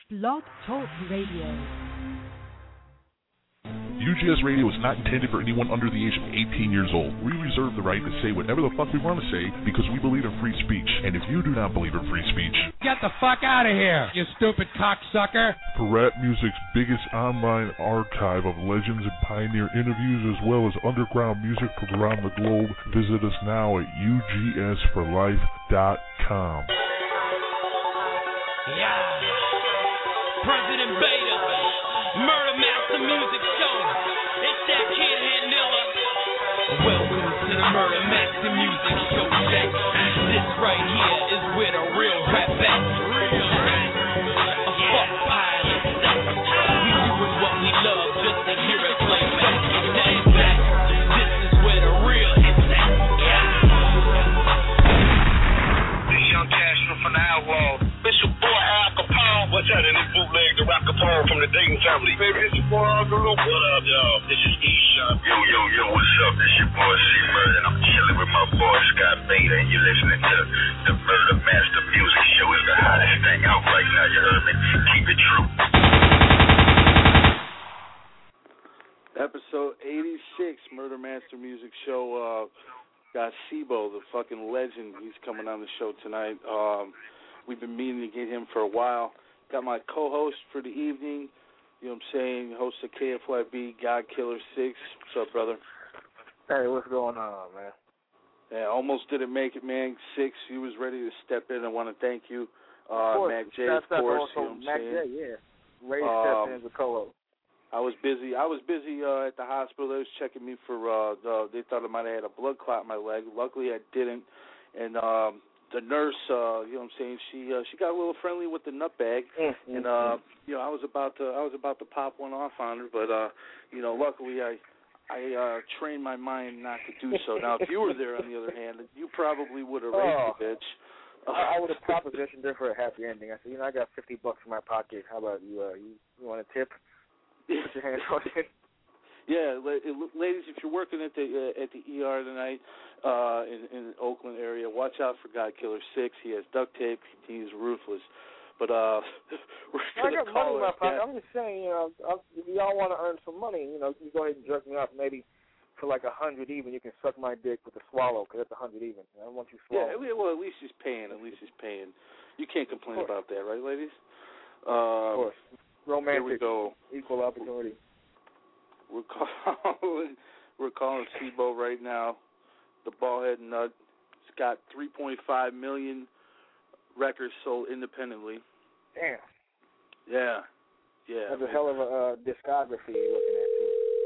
Blog Talk Radio. UGS Radio is not intended for anyone under the age of 18 years old. We reserve the right to say whatever the fuck we want to say because we believe in free speech. And if you do not believe in free speech, get the fuck out of here, you stupid cocksucker. For rap music's biggest online archive of legends and pioneer interviews as well as underground music from around the globe, visit us now at ugsforlife.com. Yeah. President Beta, Murder Master Music Show. It's that kid Hanilla. Welcome to the Murder Master Music Show, Jack. This right here is where the real rap at. A fuck pilot. We doing what we love just to hear it play back. Now in fact, this is where the real hits at. Yeah. The young Castro from the Outlaw. It's your boy Al Capone. What's that in this bootleg, the Rap Capone from the Dayton family? Baby, it's your boy Uncle Luke. What up, y'all? This is E-Shot. Yo, what's up? This your boy C-Murder, and I'm chilling with my boy Scott Beta, and you're listening to the Murder Master Music Show. It's the hottest thing out right now, you heard me? Keep it true. Episode 86, Murder Master Music Show. Got Sibo, the fucking legend. He's coming on the show tonight. We've been meaning to get him for a while. Got my co-host for the evening, you know what I'm saying, host of KFYB, God Killer 6. What's up, brother? Hey, what's going on, man? Yeah, almost didn't make it, man. 6, he was ready to step in. I want to thank you. Mac J, of course. You know what I'm Mac saying? J, yeah. Ready to step in as a co-host. I was busy at the hospital. They was checking me for, they thought I might have had a blood clot in my leg. Luckily, I didn't. And the nurse, you know what I'm saying, she got a little friendly with the nutbag. And, you know, I was about to pop one off on her. But, you know, luckily I trained my mind not to do so. Now, if you were there, on the other hand, you probably would have raped the bitch. I would have propositioned her for a happy ending. I said, you know, I got $50 in my pocket. How about you? You want a tip? Put your hands on it. Yeah, ladies, if you're working at the ER tonight in the Oakland area, watch out for God Killer 6. He has duct tape. He's ruthless. But we're going to call money in my pocket. it. I'm just saying, you know, if y'all want to earn some money, you know, you go ahead and jerk me off maybe for like 100 even. You can suck my dick with a swallow because that's 100 even. I don't want you swallow. Yeah, well, at least he's paying. You can't complain about that, right, ladies? Of course. Romantic. Here we go. Equal opportunity. We're calling Sibo right now, the ballhead nut. It's got 3.5 million records sold independently. Damn. Yeah. That's a hell of a discography you're looking at,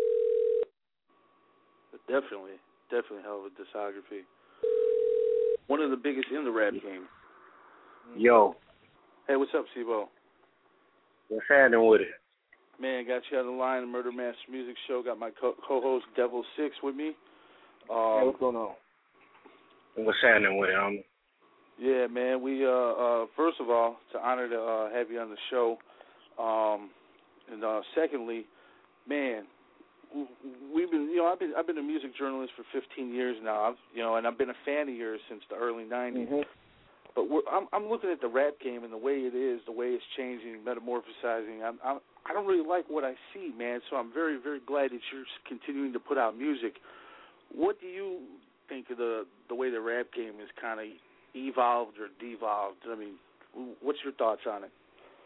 too. Definitely a hell of a discography. One of the biggest in the rap game. Yo. Hey, what's up, Sibo? What's happening with it? Man, got you on the line, the Murder Master Music Show. Got my co-host, Devil 6, with me. Hey, what's going on? What's happening with it, Yeah, man, we, first of all, it's an honor to have you on the show. And secondly, man, we've been, you know, I've been a music journalist for 15 years now. And I've been a fan of yours since the early 90s. Mm-hmm. But I'm looking at the rap game and the way it is, the way it's changing, metamorphosizing. I don't really like what I see, man. So I'm very, very glad that you're continuing to put out music. What do you think of the way the rap game is kind of evolved or devolved? I mean, what's your thoughts on it?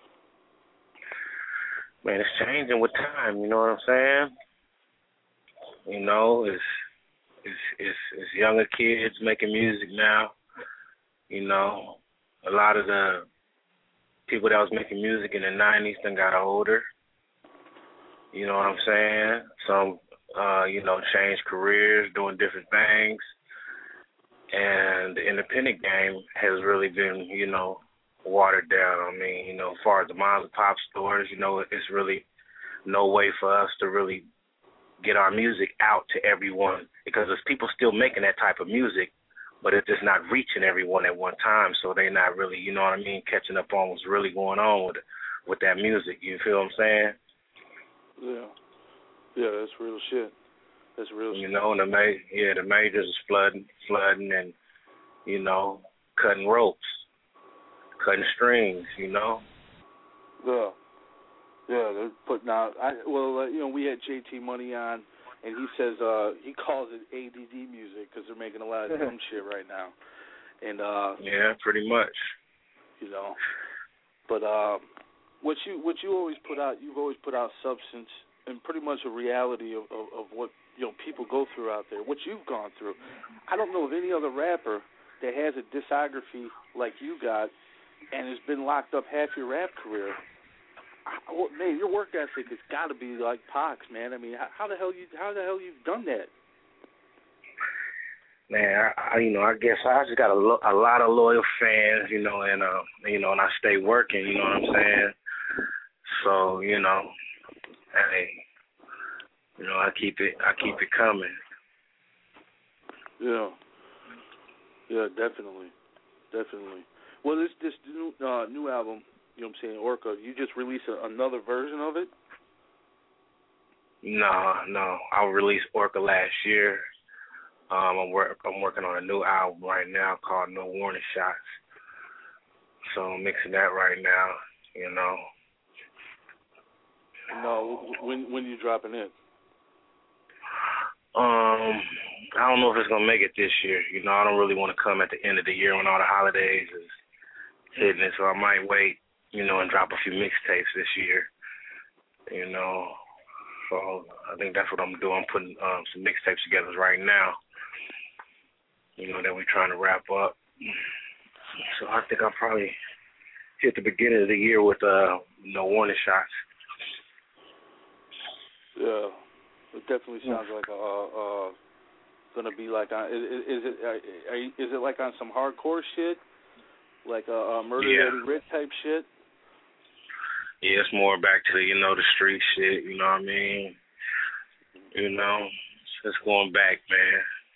Man, it's changing with time. You know what I'm saying? You know, it's younger kids making music now. You know, a lot of the people that was making music in the 90s then got older. You know what I'm saying? Some, you know, changed careers, doing different things. And the independent game has really been, you know, watered down. I mean, you know, as far as the mom and pop stores, you know, it's really no way for us to really get our music out to everyone because there's people still making that type of music, but it's just not reaching everyone at one time, so they're not really, you know what I mean, catching up on what's really going on with that music. You feel what I'm saying? Yeah, that's real shit. That's real shit. You know, and the majors is flooding and, you know, cutting ropes, cutting strings, you know. Yeah. Yeah, they're putting out. We had JT Money on, and he says he calls it ADD music because they're making a lot of dumb shit right now. And yeah, pretty much. You know, but what you always put out, you've always put out substance and pretty much a reality of what people go through out there, what you've gone through. I don't know of any other rapper that has a discography like you got and has been locked up half your rap career. Man, your work ethic has got to be like Pac's, man. I mean, how the hell you've done that? Man, I guess I just got a lot of loyal fans, and I stay working, you know what I'm saying? So, hey, I keep it coming. Yeah, definitely. Well, this new album, you know what I'm saying, Orca, you just released another version of it? No, I released Orca last year. I'm working on a new album right now called No Warning Shots. So I'm mixing that right now, No, when you dropping it? I don't know if it's gonna make it this year. I don't really want to come at the end of the year when all the holidays is hitting it. So I might wait, and drop a few mixtapes this year. So I think that's what I'm doing. I'm putting some mixtapes together right now. That we're trying to wrap up. So I think I'll probably hit the beginning of the year with No Warning Shots. Yeah, it definitely sounds like gonna be like on. Is it like on some hardcore shit, like a Murder Eddie Red type shit? Yeah, it's more back to the street shit. You know what I mean? It's going back, man.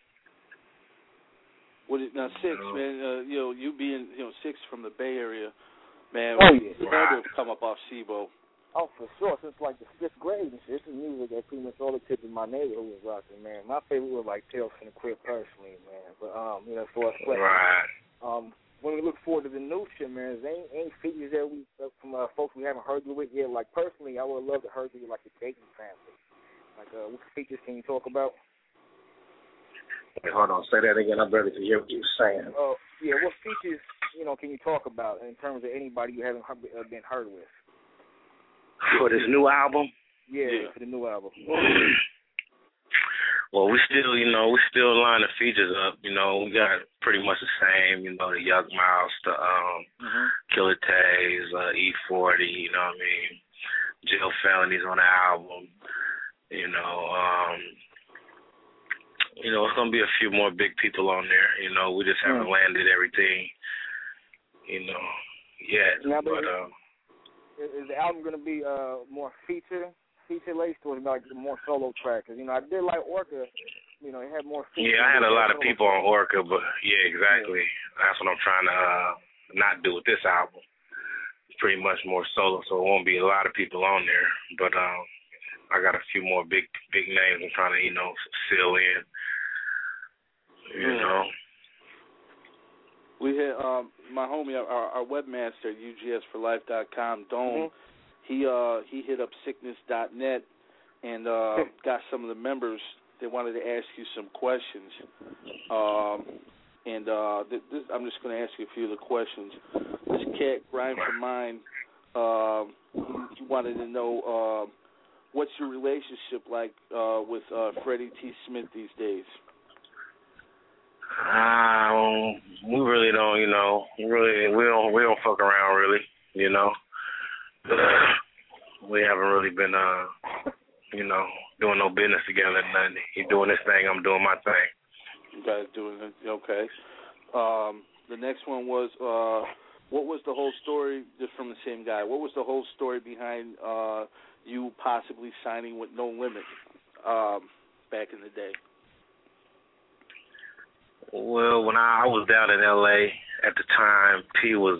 Now, Six, man, you being, Six from the Bay Area, man, you had to come up off SIBO. Oh, for sure. Since like the 5th grade, this is music that pretty much all the kids in my neighborhood was rocking, man. My favorite was like Tales from the Crypt personally, man. But for us, when we look forward to the new shit, man, there ain't features that we from folks we haven't heard you with yet. Like personally, I would love to heard you like the Dayton family. Like what features can you talk about? Wait, hold on. Say that again. I better hear what you're saying. Yeah, what features, can you talk about in terms of anybody you haven't been heard with? For this new album? Yeah, for the new album. Well, we still line the features up. We got pretty much the same, the Young Mouse, the Killer Tays, E40, you know what I mean? Jail Felonies on the album. It's going to be a few more big people on there. We just haven't landed everything, yet. Now, is the album going to be more feature-laced or like more solo tracks? Because, I did like Orca. It had more features. Yeah, I had a lot of people on Orca, but, yeah, exactly. Yeah. That's what I'm trying to not do with this album. It's pretty much more solo, so it won't be a lot of people on there. But I got a few more big names I'm trying to, seal in. We had my homie, our webmaster at UGSforlife.com, Dome. He hit up sickness.net and got some of the members. They wanted to ask you some questions, I'm just going to ask you a few of the questions. This cat, Rhyme for Mine, he wanted to know what's your relationship like with Freddie T. Smith these days. We really don't, we don't fuck around really, We haven't really been, doing no business together. Nothing. He's doing his thing, I'm doing my thing. You guys doing it, okay. The next one was, what was the whole story, just from the same guy, what was the whole story behind you possibly signing with No Limit back in the day? Well, when I was down in L.A. at the time, P was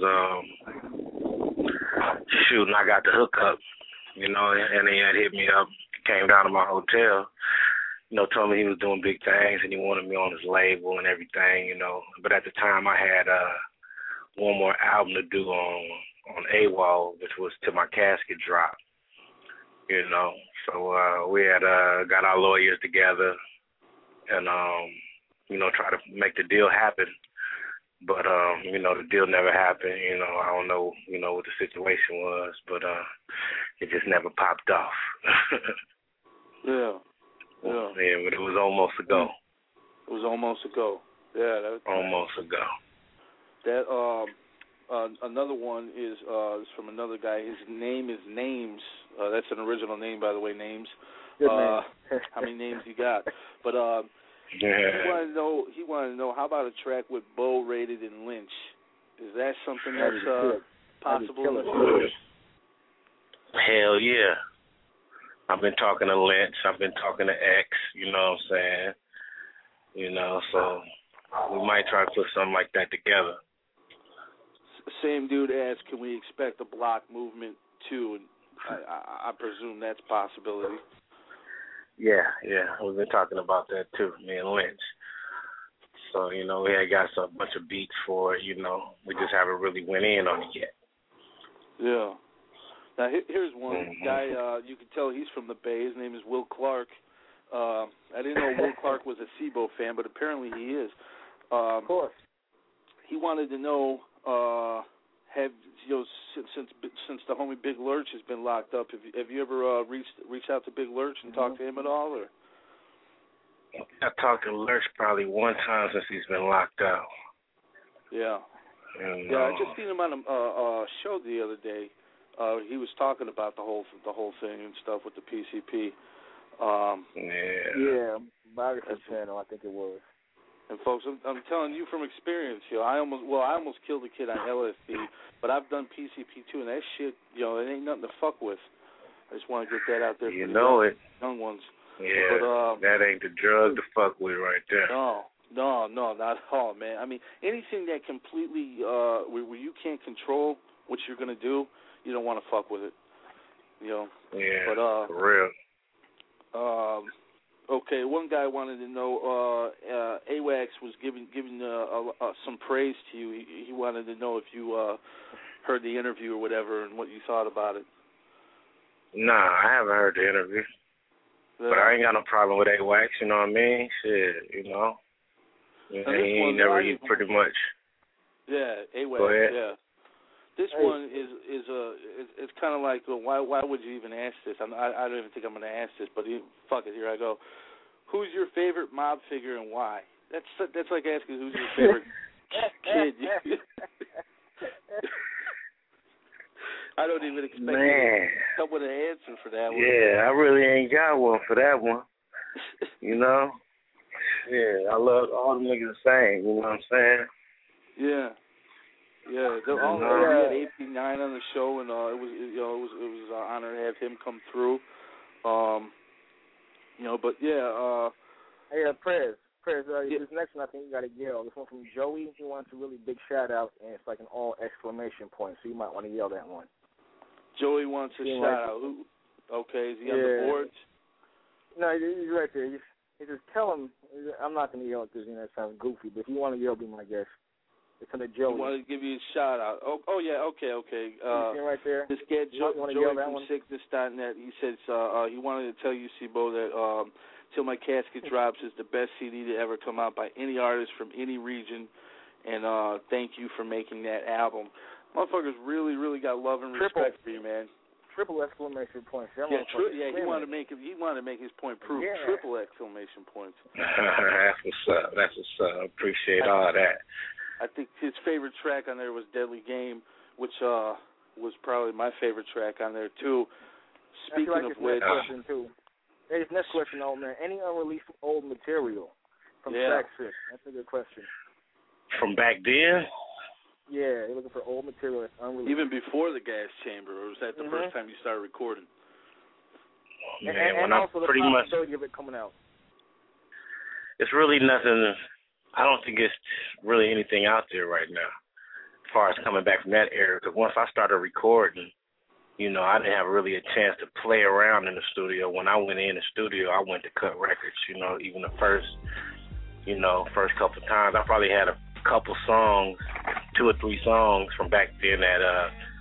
shooting. I got the hookup, and he had hit me up, came down to my hotel, told me he was doing big things and he wanted me on his label and everything, But at the time, I had one more album to do on AWOL, which was Till My Casket Drop. You know, so we had got our lawyers together and you know, try to make the deal happen. But you know, the deal never happened. You know, I don't know, you know, what the situation was, but it just never popped off. Yeah. Yeah, but it was almost a go. It was almost a go. Yeah, that was almost a go. That another one is from another guy. His name is Names. That's an original name, by the way. Names. Good name. How many names you got? But he wanted to know how about a track with Bo, Rated, and Lynch? Is that something that's possible? Hell yeah. I've been talking to Lynch. I've been talking to X. You know what I'm saying? You know, so we might try to put something like that together. Same dude asked, can we expect a block movement too? And I presume that's a possibility. Yeah. We've been talking about that too, me and Lynch. So, you know, we had got a bunch of beats for it, you know. We just haven't really went in on it yet. Yeah. Now, here's one guy, you can tell he's from the Bay. His name is Will Clark. I didn't know Will Clark was a SIBO fan, but apparently he is. Of course. He wanted to know, since the homie Big Lurch has been locked up, have you ever reached out to Big Lurch and talked to him at all? Or? I talked to Lurch probably one time since he's been locked out. Yeah. Yeah, I just seen him on a show the other day. He was talking about the whole thing and stuff with the PCP. Yeah, Biography Channel, I think it was. And folks, I'm telling you from experience, I almost killed a kid on LSD, but I've done PCP too, and that shit, it ain't nothing to fuck with. I just want to get that out there for the young ones. Yeah, but, that ain't the drug to fuck with right there. No, not at all, man. I mean, anything that completely where you can't control what you're gonna do, you don't want to fuck with it. Yeah, but for real. Okay, one guy wanted to know, AWAX was giving some praise to you. He wanted to know if you heard the interview or whatever and what you thought about it. Nah, I haven't heard the interview. Yeah. But I ain't got no problem with AWAX, you know what I mean? Shit, you know. He pretty much. Yeah, AWAX, yeah. This one is it's kind of like, why would you even ask this? I don't even think I'm going to ask this, but fuck it, here I go. Who's your favorite mob figure and why? That's like asking who's your favorite kid. I don't even expect to come with an answer for that one. Yeah, I really ain't got one for that one. You know? Yeah, I love all the niggas the same, you know what I'm saying? Yeah. Yeah, we had AP9 on the show, and it was an honor to have him come through. But yeah. Prez, this next one I think you got to yell. This one from Joey. He wants a really big shout out, and it's like an all exclamation point. So you might want to yell that one. Joey wants a shout out. Who? Okay, is he on the boards? No, he's right there. You just tell him. I'm not going to yell it because that sounds goofy. But if you want to yell, be my guest. It's on the Joey. He wanted to give you a shout out. Oh yeah, okay. Right there. This guy Joey from Sickness.net. He says he wanted to tell you, Sibo, that Till My Casket Drops is the best CD to ever come out by any artist from any region, and thank you for making that album. Motherfuckers really got love and respect for you, man. Triple exclamation points. He wanted to make his point proof. Yeah. Triple exclamation points. That's what's up. Appreciate all that. I think his favorite track on there was Deadly Game, which was probably my favorite track on there, too. Speaking of which... Hey, this next question, old man. Any unreleased old material from Track 6? That's a good question. From back then? Yeah, you're looking for old material that's unreleased. Even before the Gas Chamber, or was that the first time you started recording? Man, and also the possibility of it coming out. It's really nothing... I don't think it's really anything out there right now as far as coming back from that era. Because once I started recording, I didn't have really a chance to play around in the studio. When I went in the studio, I went to cut records, even the first couple of times. I probably had a couple songs, 2 or 3 songs from back then that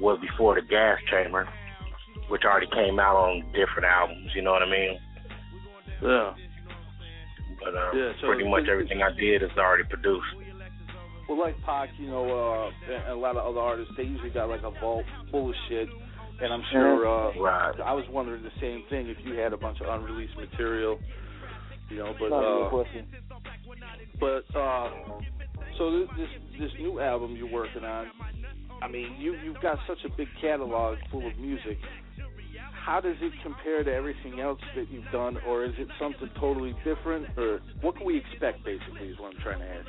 was before the Gas Chamber, which already came out on different albums. You know what I mean? Yeah. But so pretty much everything I did is already produced. Well, like Pac, and a lot of other artists, they usually got like a vault full of shit. And I'm sure right. I was wondering the same thing if you had a bunch of unreleased material, so this new album you're working on, I mean, you've got such a big catalog full of music. How does it compare to everything else that you've done, or is it something totally different, or what can we expect, basically, is what I'm trying to ask.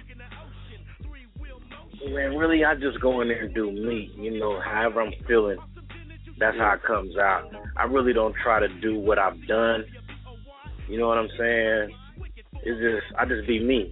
Man, really, I just go in there and do me, however I'm feeling. That's how it comes out. I really don't try to do what I've done. You know what I'm saying? I just be me,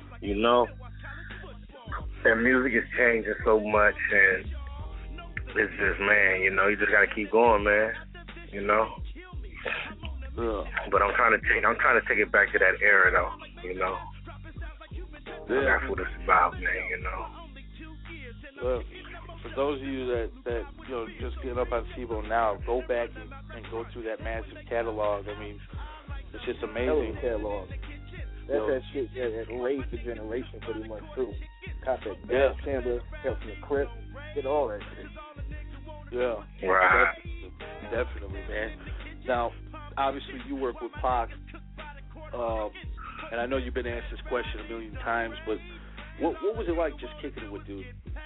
And music is changing so much, and it's just, man, you just got to keep going, man. Yeah. But I'm trying to take it back to that era, though. Yeah. That's what it's about, man. Well, for those of you that just get up on SIBO now, go back and go through that massive catalog. I mean, it's just amazing. Catalog. That's that shit that raised the generation pretty much too. Cop that Gas Chamber, Help from the Crip, get all that shit. Yeah. Right. Definitely, man. Now, obviously, you work with Pac, and I know you've been asked this question a million times, but what was it like just kicking it with dude?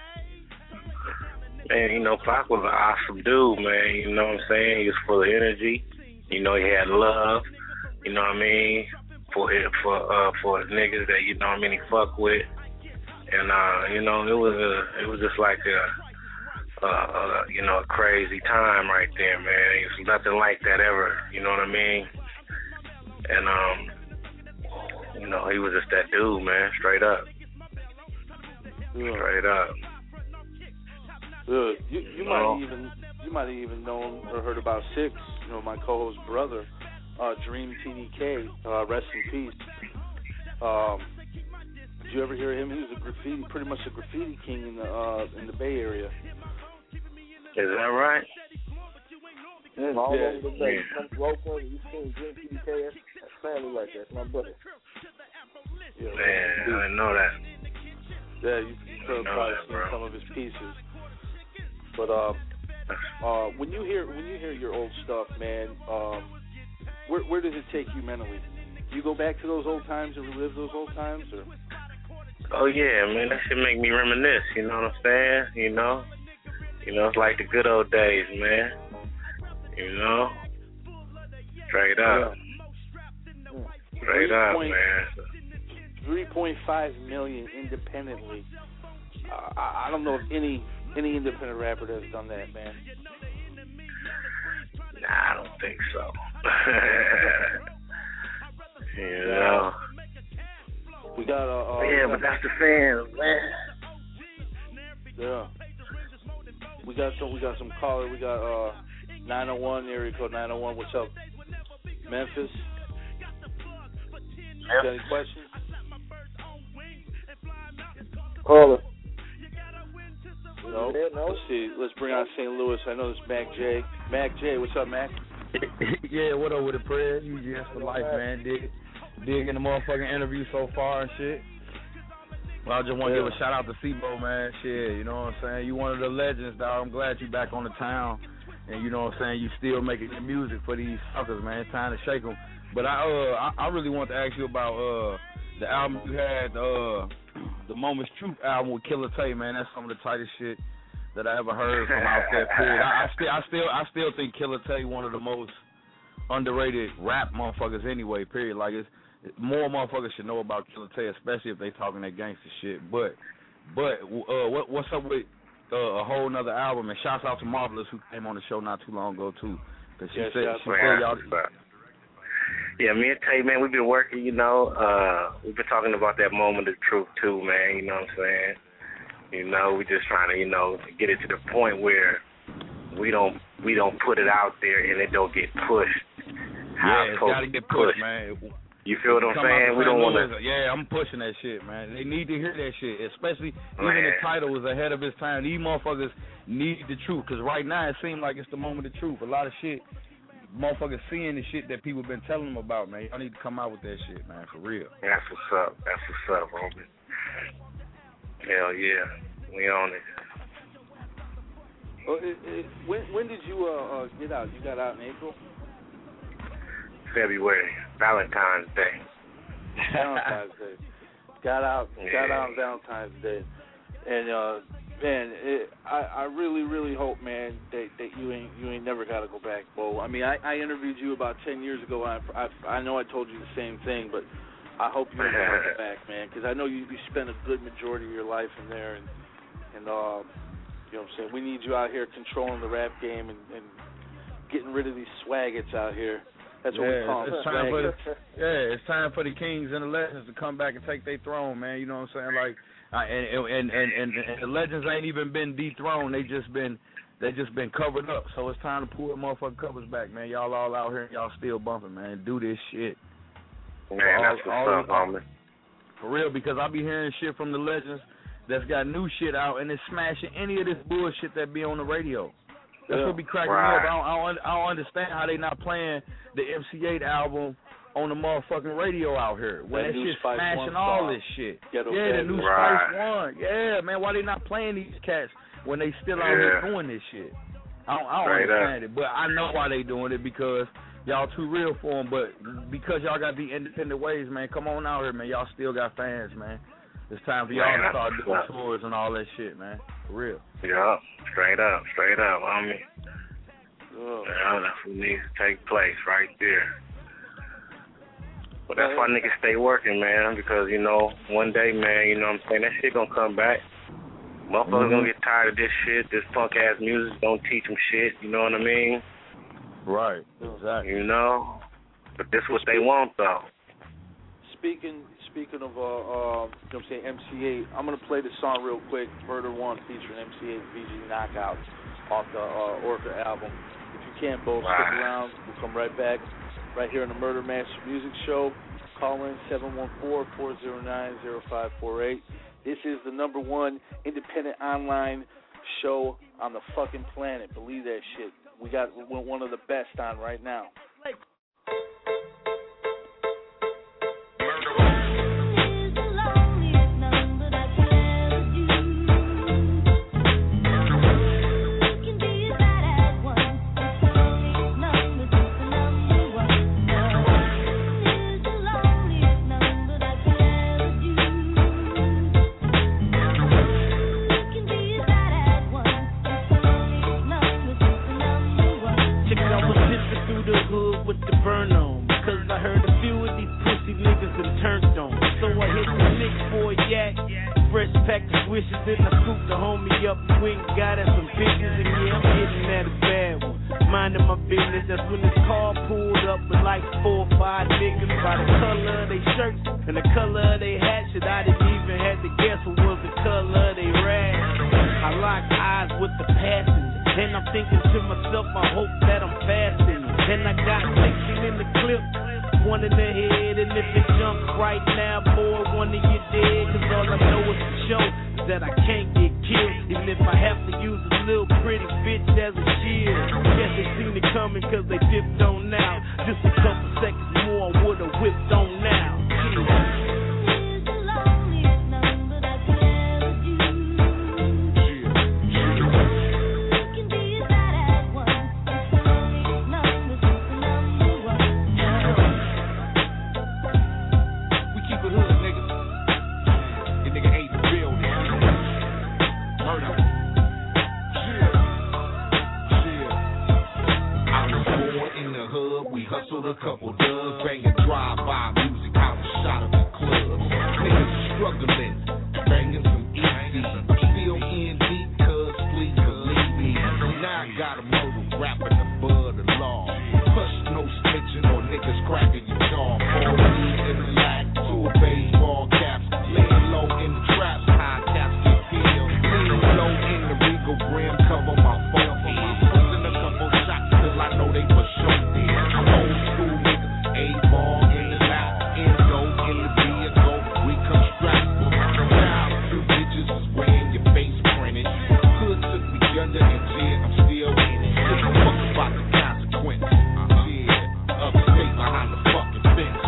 Man, Pac was an awesome dude, man. You know what I'm saying? He was full of energy. He had love. You know what I mean? For his niggas that he fuck with, and it was just like a crazy time right there, man. It was nothing like that ever. You know what I mean? And he was just that dude, man. Straight up. Yeah. Straight up. Good. You might have even known or heard about Six, my co-host's brother, Dream TDK, rest in peace. Did you ever hear him? He was pretty much a graffiti king in the Bay Area. Is that right? Yeah, all over the Bay. Come to Oakland, you seen Dream TDK, that's family like that. That's my brother. Yeah, man, I didn't know that. Yeah, you could have probably seen some of his pieces. But when you hear your old stuff, man, where does it take you mentally? Do you go back to those old times and relive those old times, or? Oh yeah, man, that should make me reminisce. You know what I'm saying? It's like the good old days, man. Straight up, straight up, man. 3.5 million independently. I don't know if any independent rapper that's done that, man. Nah, I don't think so. We got yeah, but that's the fans, man. Yeah. We got some caller. We got 901 area code 901. What's up, Memphis? Got any questions? Caller. No. Let's see. Let's bring on St. Louis. I know this is Mac J. Mac J, what's up, Mac? Yeah, what up with the prayer? You just for life, man. Digging the motherfucking interview so far and shit. Well, I just want to give a shout out to SIBO, man. Shit, you know what I'm saying? You one of the legends, dog. I'm glad you back on the town. And you know what I'm saying? You still making the music for these suckers, man. It's time to shake them. But I really want to ask you about the album you had, the Moment's Truth album with Killer Tay, man. That's some of the tightest shit that I ever heard from out there. Period. I still think Killer Tay one of the most underrated rap motherfuckers anyway. Period. Like more motherfuckers should know about Killer Tay, especially if they talking that gangster shit. But what's up with a whole nother album? And shouts out to Marvelous who came on the show not too long ago too. Cause she said y'all. Yeah, me and Tay, man, we've been working, we've been talking about that Moment of Truth, too, man, you know what I'm saying? We just trying to, get it to the point where we don't put it out there and it don't get pushed. Yeah, it's got to get pushed, man. You feel what I'm saying? We don't want to. Yeah, I'm pushing that shit, man. They need to hear that shit, especially even the title was ahead of its time. These motherfuckers, need the truth. Because right now it seems like it's the moment of truth. A lot of shit, motherfuckers seeing the shit that people been telling them about, man. Y'all need to come out with that shit, man, for real. That's what's up. That's what's up, homie. Hell yeah. We on it. Well, when did you get out? You got out in April? February. Valentine's Day. Valentine's Day. Got out on Valentine's Day. And man, I really, really hope, man, that you ain't never got to go back, Bo. I mean, I interviewed you about 10 years ago. I know I told you the same thing, but I hope you never go back, man, because I know you spent a good majority of your life in there, and you know what I'm saying. We need you out here controlling the rap game and getting rid of these swaggots out here. That's what we call them. It's time for the kings and the legends to come back and take their throne, man. You know what I'm saying? Like, and the legends ain't even been dethroned. They just been covered up. So it's time to pull the motherfucking covers back, man. Y'all all out here and y'all still bumping, man. Do this shit. Man, that's what's up, homie. For real, because I be hearing shit from the legends that's got new shit out and it's smashing any of this bullshit that be on the radio. That's what be cracking me up. I don't understand how they not playing the MC8 album on the motherfucking radio out here. When that shit's smashing all this shit. The new Spice One. Yeah, man, why they not playing these cats when they still out here doing this shit? I don't understand it, but I know why they doing it, because y'all too real for them, but because y'all got the independent ways, man, come on out here, man. Y'all still got fans, man. It's time for y'all to start doing tours and all that shit, man. For real. Yeah, straight up, homie. Yeah, that's what needs to take place right there. But that's why niggas stay working, man, because, you know, one day, man, you know what I'm saying, that shit gonna come back. Motherfuckers gonna get tired of this shit, this punk-ass music, don't teach them shit, you know what I mean? Right, exactly. You know? But this what they want, though. Speaking of, you know what I'm saying, MC8, I'm going to play this song real quick, Murder One, featuring MC8 and VG Knockout, off the Orca album. If you can, both stick around. We'll come right back, right here on the Murder Master Music Show. Call in 714-409-0548. This is the #1 independent online show on the fucking planet. Believe that shit. We got one of the best on right now. wonder, and yeah, I'm still in it. Give a fuck about the consequence. Yeah, upstate behind the fucking fence.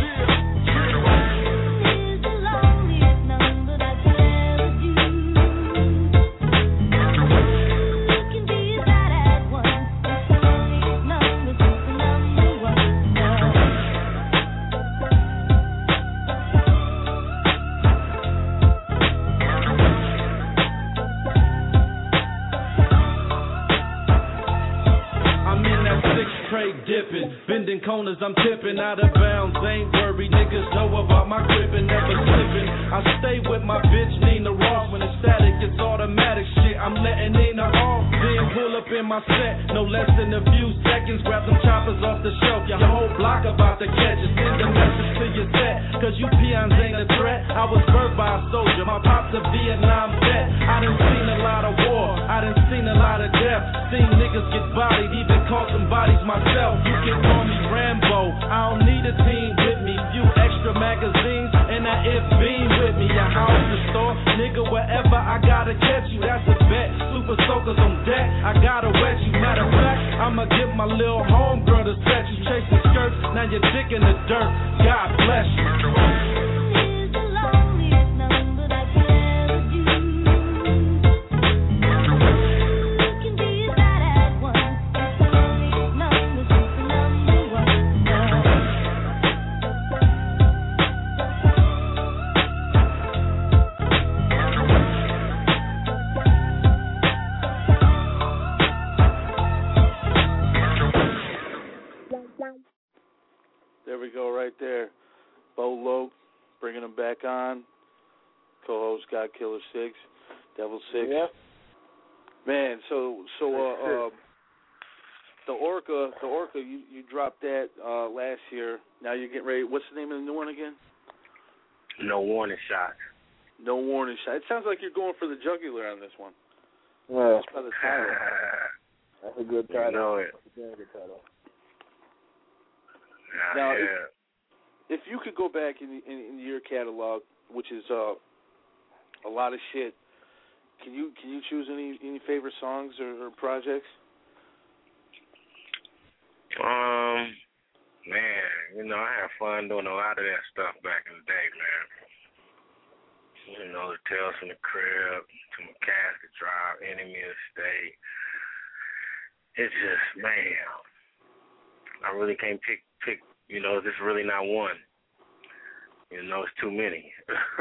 Dipping, bending corners, I'm tipping out of bounds. Ain't worried, niggas know about my grip and never slipping. I stay with my bitch Nina Ross. When it's static, it's automatic shit. I'm letting Nina off, then pull up in my set. No less than a few seconds, grab them choppers off the shelf. Your whole block about to catch it. Send a message to your set, cause you peons ain't a threat. I was birthed by a soldier, my pop's a Vietnam vet. I done seen a lot of war, I done seen a lot of death. Seen niggas get bodied, even caught some bodies myself. You can call me Rambo, I don't need a team with me. Few extra magazines, and that if beam with me. Your house, the store, nigga, wherever I gotta catch you, that's a bet. Super soakers on deck, I gotta wet you. Matter of fact, I'ma get my little homegirl to set you. Chasing skirts, now you're dick in the dirt. God bless you. There we go, right there. Bo Loke, bringing him back on. Co-host God Killer 6, Devil 6. Yeah. Man, so the Orca, you dropped that last year. Now you're getting ready. What's the name of the new one again? No Warning Shot. No Warning Shot. It sounds like you're going for the jugular on this one. Well, that's by the title. That's a good title. You know it. That's a very good title. Now, if you could go back in your catalog, which is a lot of shit, can you choose any favorite songs or projects? Man, you know, I had fun doing a lot of that stuff back in the day, man. You know, the Tales from the Crib, to my Casket Drive, Enemy of the State. It's just, man, I really can't pick, you know, there's really not one. You know, it's too many.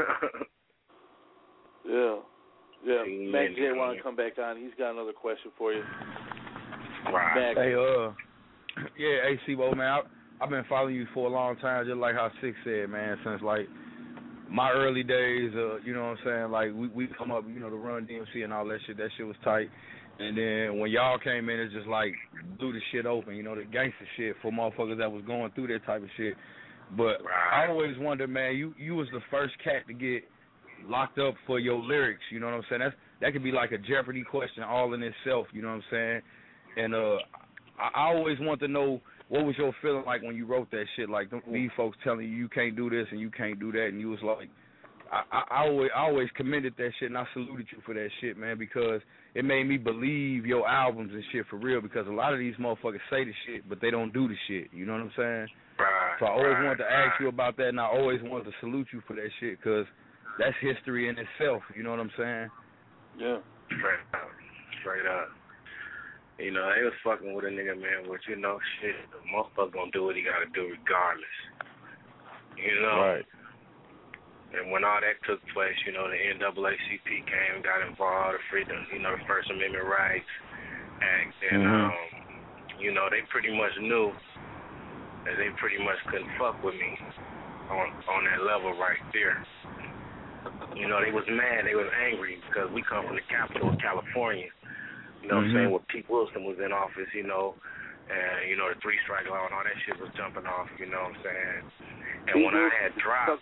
Yeah. Mac J want to come back on. He's got another question for you. Right. Hey, yeah, AC-Bo, man, I've been following you for a long time, just like how Six said, man, since, like, my early days, you know what I'm saying, like, we come up, you know, the Run DMC and all that shit was tight. And then when y'all came in, it just, like, blew the shit open, you know, the gangster shit for motherfuckers that was going through that type of shit. But I always wondered, man, you was the first cat to get locked up for your lyrics, you know what I'm saying? That could be like a Jeopardy question all in itself, you know what I'm saying? And I always want to know, what was your feeling like when you wrote that shit? Like, these folks telling you can't do this and you can't do that, and you was like, I always commended that shit, and I saluted you for that shit, man, because it made me believe your albums and shit for real, because a lot of these motherfuckers say the shit, but they don't do the shit, you know what I'm saying? So I always wanted to ask you about that, and I always wanted to salute you for that shit, because that's history in itself, you know what I'm saying? Yeah. Straight up. You know, they was fucking with a nigga, man, but, you know, shit, the motherfucker gonna do what he gotta do regardless. You know? Right. And when all that took place, you know, the NAACP came, got involved, the freedom, you know, the First Amendment Rights Act, and, you know, they pretty much knew that they pretty much couldn't fuck with me on that level right there. You know, they was mad, they was angry, because we come from the capital of California. You know what I'm saying? When Pete Wilson was in office, you know, and, you know, the 3-strike law and all that shit was jumping off, you know what I'm saying? And when I had dropped,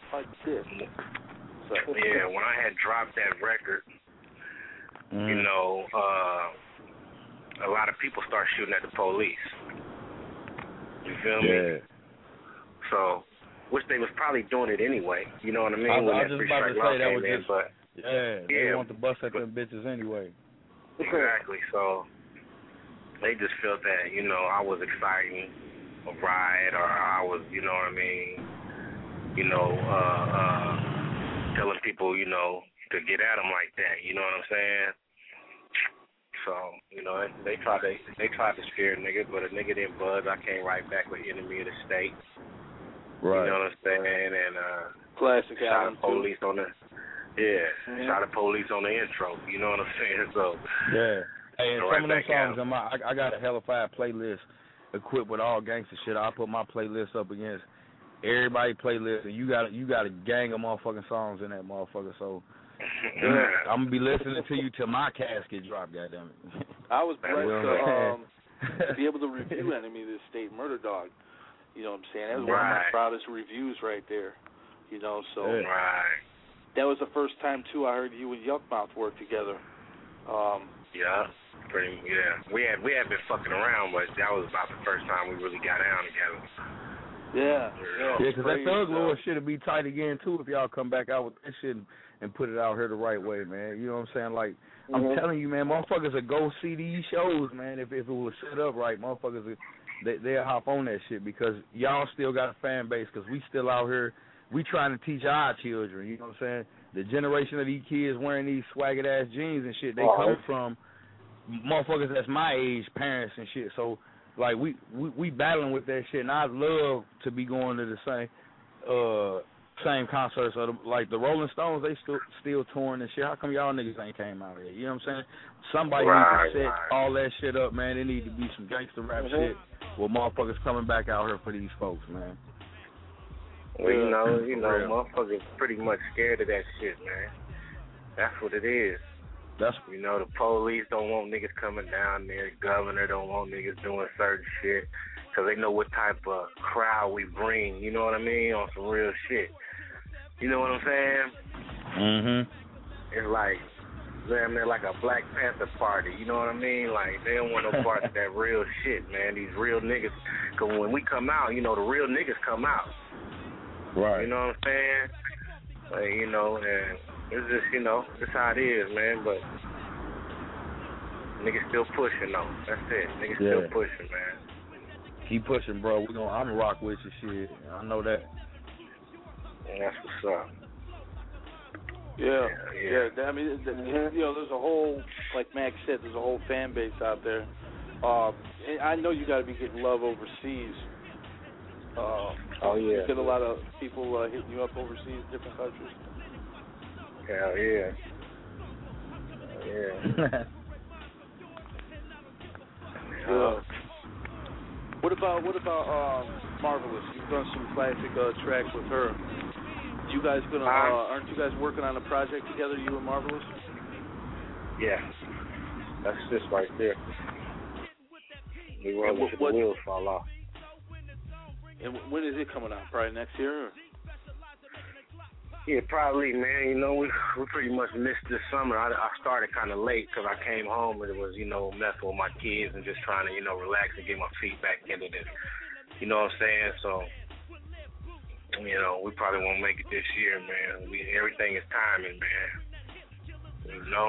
when I had dropped that record, you know, a lot of people start shooting at the police. You feel me? So, which they was probably doing it anyway, you know what I mean? I was just about to say that was just, but they want to bust at them bitches anyway. Exactly. So they just felt that, you know, I was exciting a ride, or I was, you know what I mean, you know, telling people, you know, to get at them like that. You know what I'm saying? So, you know, they tried to scare a nigga, but a nigga didn't buzz. I came right back with Enemy of the State. Right. You know what I'm saying? And classic shot album the police on the shot the police on the intro. You know what I'm saying? So yeah. Hey, and some of them songs out. I got a hellified playlist equipped with all gangster shit. I put my playlist up against everybody playlist, and you got a gang of motherfucking songs in that motherfucker. So I'm gonna be listening to you till my casket drop. Goddamn it! I was blessed to be able to review Enemy of the State, Murder Dog. You know what I'm saying? That was one of my proudest reviews right there. You know, so that was the first time too I heard you and Yuckmouth work together. We had been fucking around, but that was about the first time we really got down together. Yeah, because that Thug Lord shit'll be tight again too if y'all come back out with that shit and put it out here the right way, man. You know what I'm saying? Like I'm telling you, man, motherfuckers will go see these shows, man. If it was set up right, motherfuckers they'll hop on that shit because y'all still got a fan base. Because we still out here, we trying to teach our children. You know what I'm saying? The generation of these kids wearing these swagged ass jeans and shit, they come from motherfuckers that's my age, parents and shit. So like we battling with that shit, and I'd love to be going to the same concerts. Like the Rolling Stones, they still touring and shit. How come y'all niggas ain't came out here? You know what I'm saying? Somebody needs to set all that shit up, man. There need to be some gangster rap shit with motherfuckers coming back out here for these folks, man. Well, you know, motherfuckers pretty much scared of that shit, man. That's what it is. You know, the police don't want niggas coming down there. The governor don't want niggas doing certain shit because they know what type of crowd we bring. You know what I mean? On some real shit. You know what I'm saying? It's like, man, they're like a Black Panther party. You know what I mean? Like, they don't want no part of that real shit, man. These real niggas. Because when we come out, you know, the real niggas come out. Right. You know what I'm saying? Like, you know, and it's just, you know, that's how it is, man. But niggas still pushing, though. That's it. Niggas still pushing, man. Keep pushing, bro. I'm gonna rock with you, shit. I know that. And that's what's up. Yeah. I mean, you know, there's a whole, like Max said, there's a whole fan base out there. I know you got to be getting love overseas. You get a lot of people hitting you up overseas, different countries. Hell yeah. What about Marvelous? You've done some classic tracks with her. You guys aren't you guys working on a project together, you and Marvelous? Yeah. That's just right there. We run until the wheels fall off. And when is it coming out? Probably next year? Or? Yeah, probably, man. You know, we pretty much missed this summer. I started kind of late because I came home and it was, you know, messing with my kids and just trying to, you know, relax and get my feet back into this. You know what I'm saying? So, you know, we probably won't make it this year, man. Everything is timing, man. You know?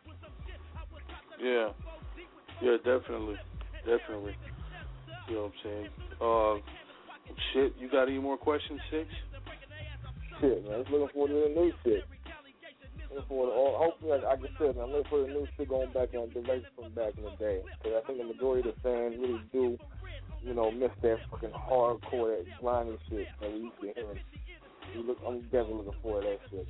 Yeah, definitely. You know what I'm saying? Shit, you got any more questions, Six? Shit, man. I'm looking forward to the new shit. Hopefully, like I just said, I'm looking for the new shit going back on direction from back in the day. Because I think the majority of the fans really do, you know, miss that fucking hardcore, that grinding shit that we used to hear. I'm definitely looking forward to that shit.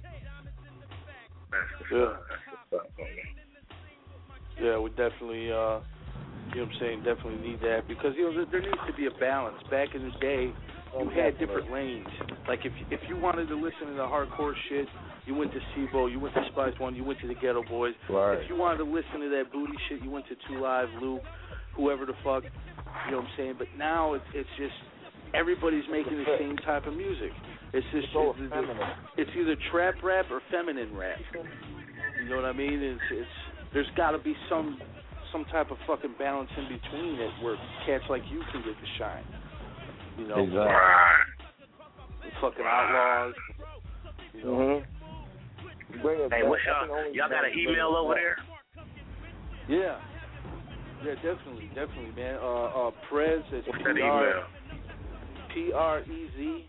That's what's up, man. Yeah, we definitely, you know what I'm saying, definitely need that because, you know, there needs to be a balance. Back in the day, you had different lanes. Like, if you wanted to listen to the hardcore shit, you went to SIBO, you went to Spice One, you went to the Ghetto Boys. Right. If you wanted to listen to that booty shit, you went to 2 Live, Luke, whoever the fuck, you know what I'm saying? But now it's just everybody's making the same type of music. It's just it's either trap rap or feminine rap. You know what I mean? There's got to be some type of fucking balance in between it where cats like you can get to shine. You know, exactly. Fucking outlaws. You know. Hey, what's y'all got an email over there? Yeah. Yeah, definitely, man. Prez is What's that email? PREZ.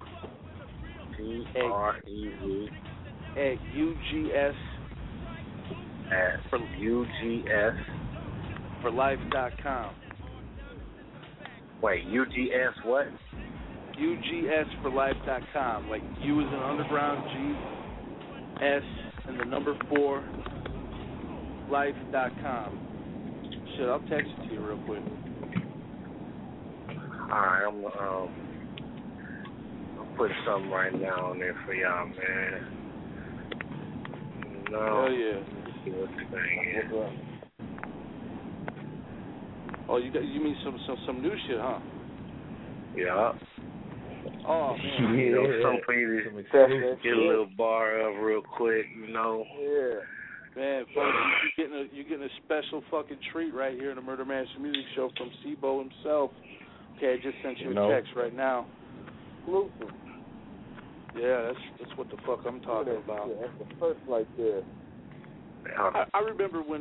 PREZ. At UGS. At UGS. For life.com. Wait, UGS what? UGSforlife.com. Like U is an underground, G, S, and the number 4, life.com. Shit, I'll text it to you real quick. Alright, I'm put something right now on there for y'all, man. No. Hell yeah. Let's see what the thing is. Oh, you mean some new shit, huh? Yeah. Oh man. You know, something for you to get a little bar of real quick, you know. Yeah. Man, folks, you're getting a special fucking treat right here in the Murder Master Music Show from Sibo himself. Okay, I just sent you a text right now. Yeah, that's what the fuck I'm talking about. Yeah, that's the first right there. I remember when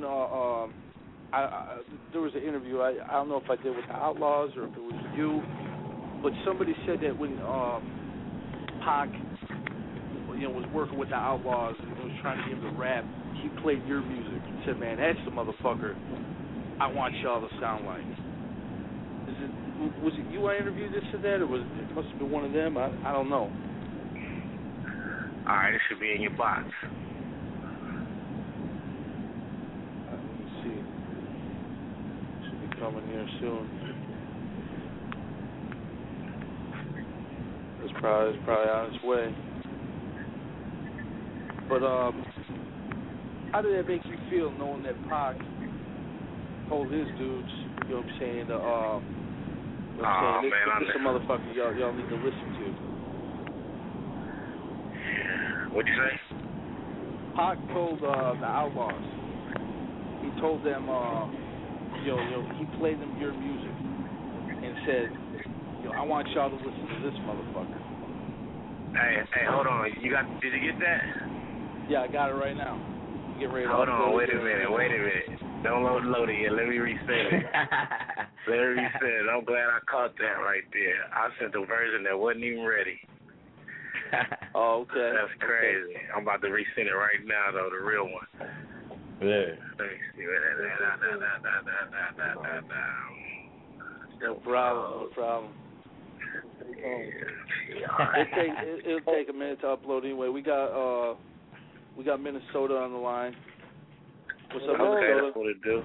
there was an interview. I don't know if I did with the Outlaws or if it was you, but somebody said that when Pac, was working with the Outlaws and was trying to get him to rap, he played your music. He said, "Man, that's the motherfucker I want y'all to sound like." Was it you I interviewed that said that, or it must have been one of them? I don't know. All right, it should be in your box. Let me see. Should be coming here soon. It's probably on its way. But how did that make you feel knowing that Pac told his dudes, you know what I'm saying, this is a motherfucker y'all need to listen to? What'd you say? Pac told the Outlaws. He told them, he played them your music and said, I want y'all to listen to this motherfucker. Hey, hold on. Did you get that? Yeah, I got it right now. Get ready to hold on, wait a minute. Don't load it yet. Let me reset it. I'm glad I caught that right there. I sent a version that wasn't even ready. Oh, okay. That's crazy. Okay. I'm about to resend it right now, though, the real one. Yeah. Let me see. No problem. It'll take a minute to upload anyway. We got Minnesota on the line. What's up, Minnesota? That's what it do.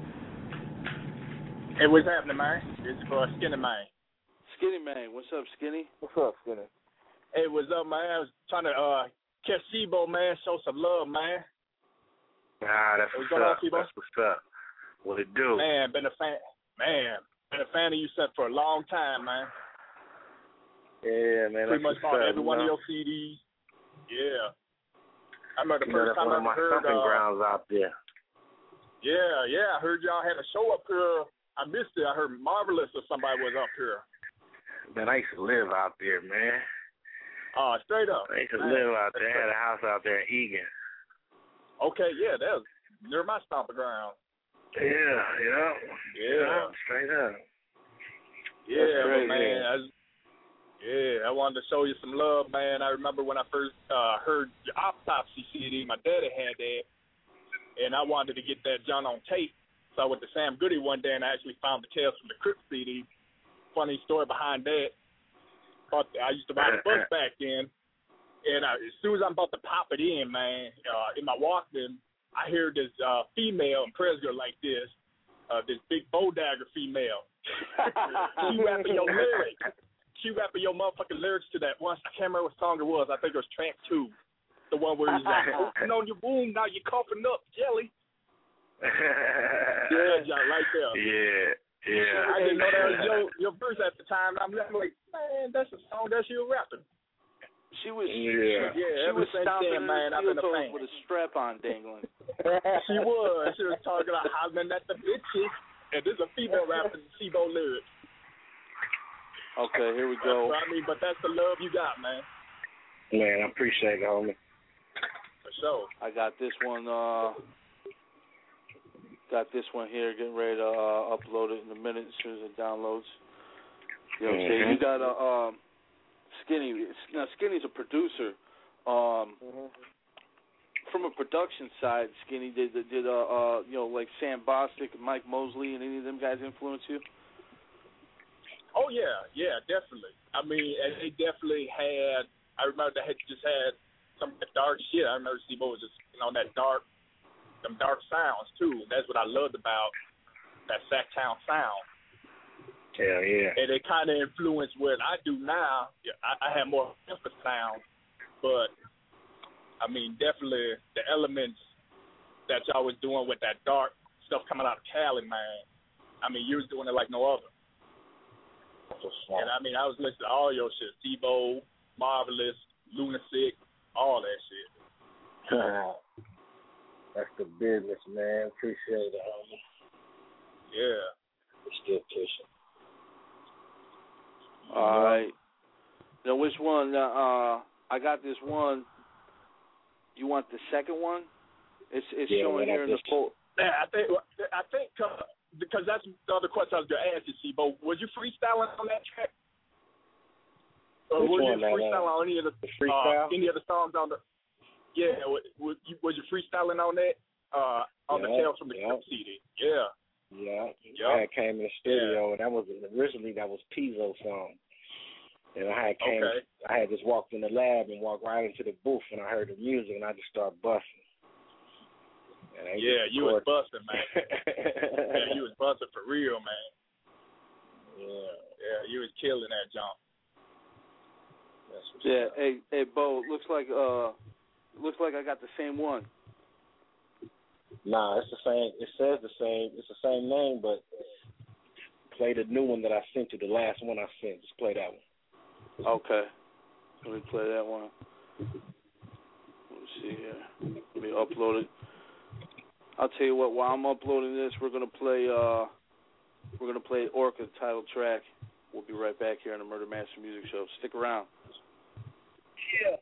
Hey, what's happening, man? It's for Skinny Man. Skinny Man, what's up, Skinny? What's up, Skinny? Hey, what's up, man? I was trying to catch Sibo, man. Show some love, man. That's what's up. That's what's up. What it do? Man, been a fan of you for a long time, man. Yeah, man. Pretty much bought every one of your CDs. Yeah. I remember the first time I heard grounds out there. Yeah. I heard y'all had a show up here. I missed it. I heard Marvelous or somebody was up here. Man, I used to live out there, man. Oh, straight up. I used to live out there. I had a house out there in Egan. Okay, yeah, that was near my stomping ground. Yeah. Straight up. Yeah, man. I wanted to show you some love, man. I remember when I first heard your Autopsy CD, my daddy had that, and I wanted to get that John on tape. So I went to Sam Goody one day and I actually found the Tales from the Crypt CD. Funny story behind that. I used to ride a bus back then, and as soon as I'm about to pop it in, man, in my Walkman, I hear this female in Presger like this big bow dagger female. She rapping your lyrics. She rapping your motherfucking lyrics to that one. I can't remember what song it was. I think it was Track 2. The one where he's like, open on your womb, now you're coughing up, jelly. Yeah, John, right there. Yeah. I didn't know that was your verse at the time. I'm like, man, that's a song that she was rapping. She was stomping man, I've been a fan. With a strap on dangling. She was talking about hollering at the bitches. And this is a female rapping Sibo lyrics. Okay, here we go. But that's the love you got, man. Man, I appreciate it, homie. For sure. I got this one. got this one here, getting ready to upload it in a minute as soon as it downloads. You know what I'm saying? You got Skinny. Now, Skinny's a producer. From a production side, Skinny did you know, like Sam Bostic and Mike Mosley, and any of them guys influence you? Oh yeah, definitely. I mean, and they definitely had. I remember they just had some of that dark shit. I remember Steve-O was just on that dark, them dark sounds too. That's what I loved about that Sacktown sound. Hell yeah. And it kind of influenced what I do now. I have more Memphis sound, but I mean, definitely the elements that y'all was doing with that dark stuff coming out of Cali, man. I mean, you was doing it like no other. And I mean, I was listening to all your shit. Steve-O, Marvelous, Lunatic, all that shit. That's the business, man. Appreciate it, homie. Yeah. We're still pushing. All right. Now, which one? I got this one. You want the second one? It's showing here in the poll. Yeah, I think because that's the other question I was going to ask you, Steve-O. Was you freestyling on that track? Or was you freestyling on any of the songs on the? Yeah, was you freestyling on that? On the Tales from the Crypt CD? Yeah. Yeah. I came in the studio, and that was originally Pizzo's song. And I had just walked in the lab and walked right into the booth, and I heard the music, and I just started busting. Yeah, you was busting, man. Yeah, you was busting for real, man. Yeah, you was killing that jump. Yeah, hey, Bo, looks like I got the same one. Nah, it's the same. It says the same. It's the same name, but play the new one that I sent you. The last one I sent. Just play that one. Okay. Let me play that one. Let's see here. Let me upload it. I'll tell you what. While I'm uploading this, we're gonna play Orca title track. We'll be right back here on the Murder Master Music Show. Stick around. Yeah.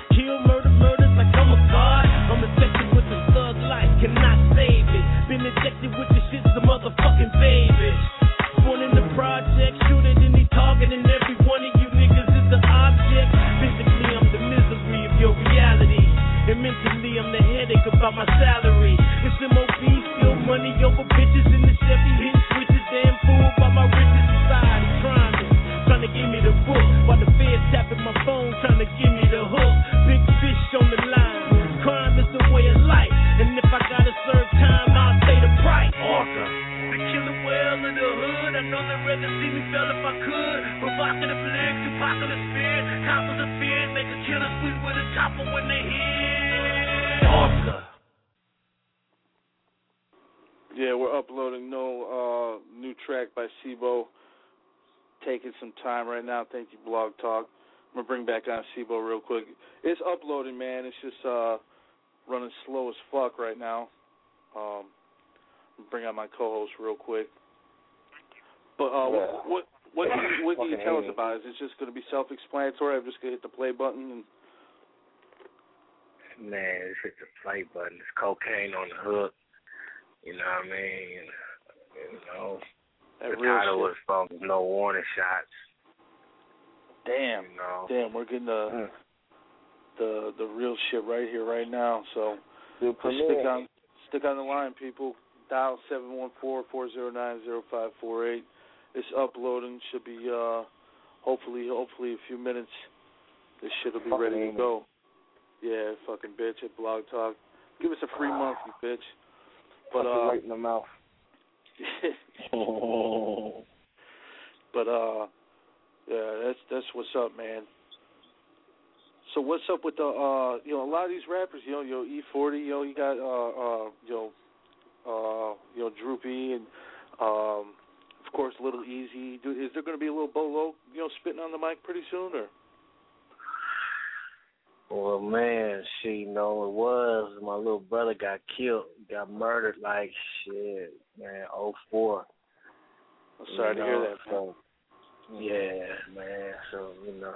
Been injected bitches in the Chevy hit switches, damn fool by my riches society trying to give me the book, while the feds tapping my phone trying to give me the hook. Big fish on the line, crime is the way of life, and if I gotta serve time, I'll pay the price. Arthur, the killer well in the hood, I know they'd rather see me fail if I could. Provocative lyrics, apocalypse spirit, coppers of fear, make a killer sweet with a copper when they hit. Arthur. Yeah, we're uploading no new track by Sibo. Taking some time right now. Thank you, Blog Talk. I'm going to bring back on Sibo real quick. It's uploading, man. It's just running slow as fuck right now. I'm going to bring out my co-host real quick. But what can you tell us about it? Is it just going to be self-explanatory? I'm just going to hit the play button? Man, just hit the play button. It's cocaine on the hook. You know what I mean? You know, the title was from No Warning Shots. Damn, you know? Damn, we're getting the real shit right here, right now. So stick on the line, people. Dial 714-409-0548. It's uploading. Should be hopefully a few minutes. This shit will be ready to go. Yeah, fucking bitch at Blog Talk. Give us a free month, you bitch. But right in the mouth. But yeah, that's what's up, man. So what's up with the a lot of these rappers, E40, you got Droopy and of course Little Easy. Is there going to be a little Bolo, spitting on the mic pretty soon, or? Well, man, it was. My little brother got murdered like shit, man, 04. I'm sorry to hear that, so, yeah, man, so,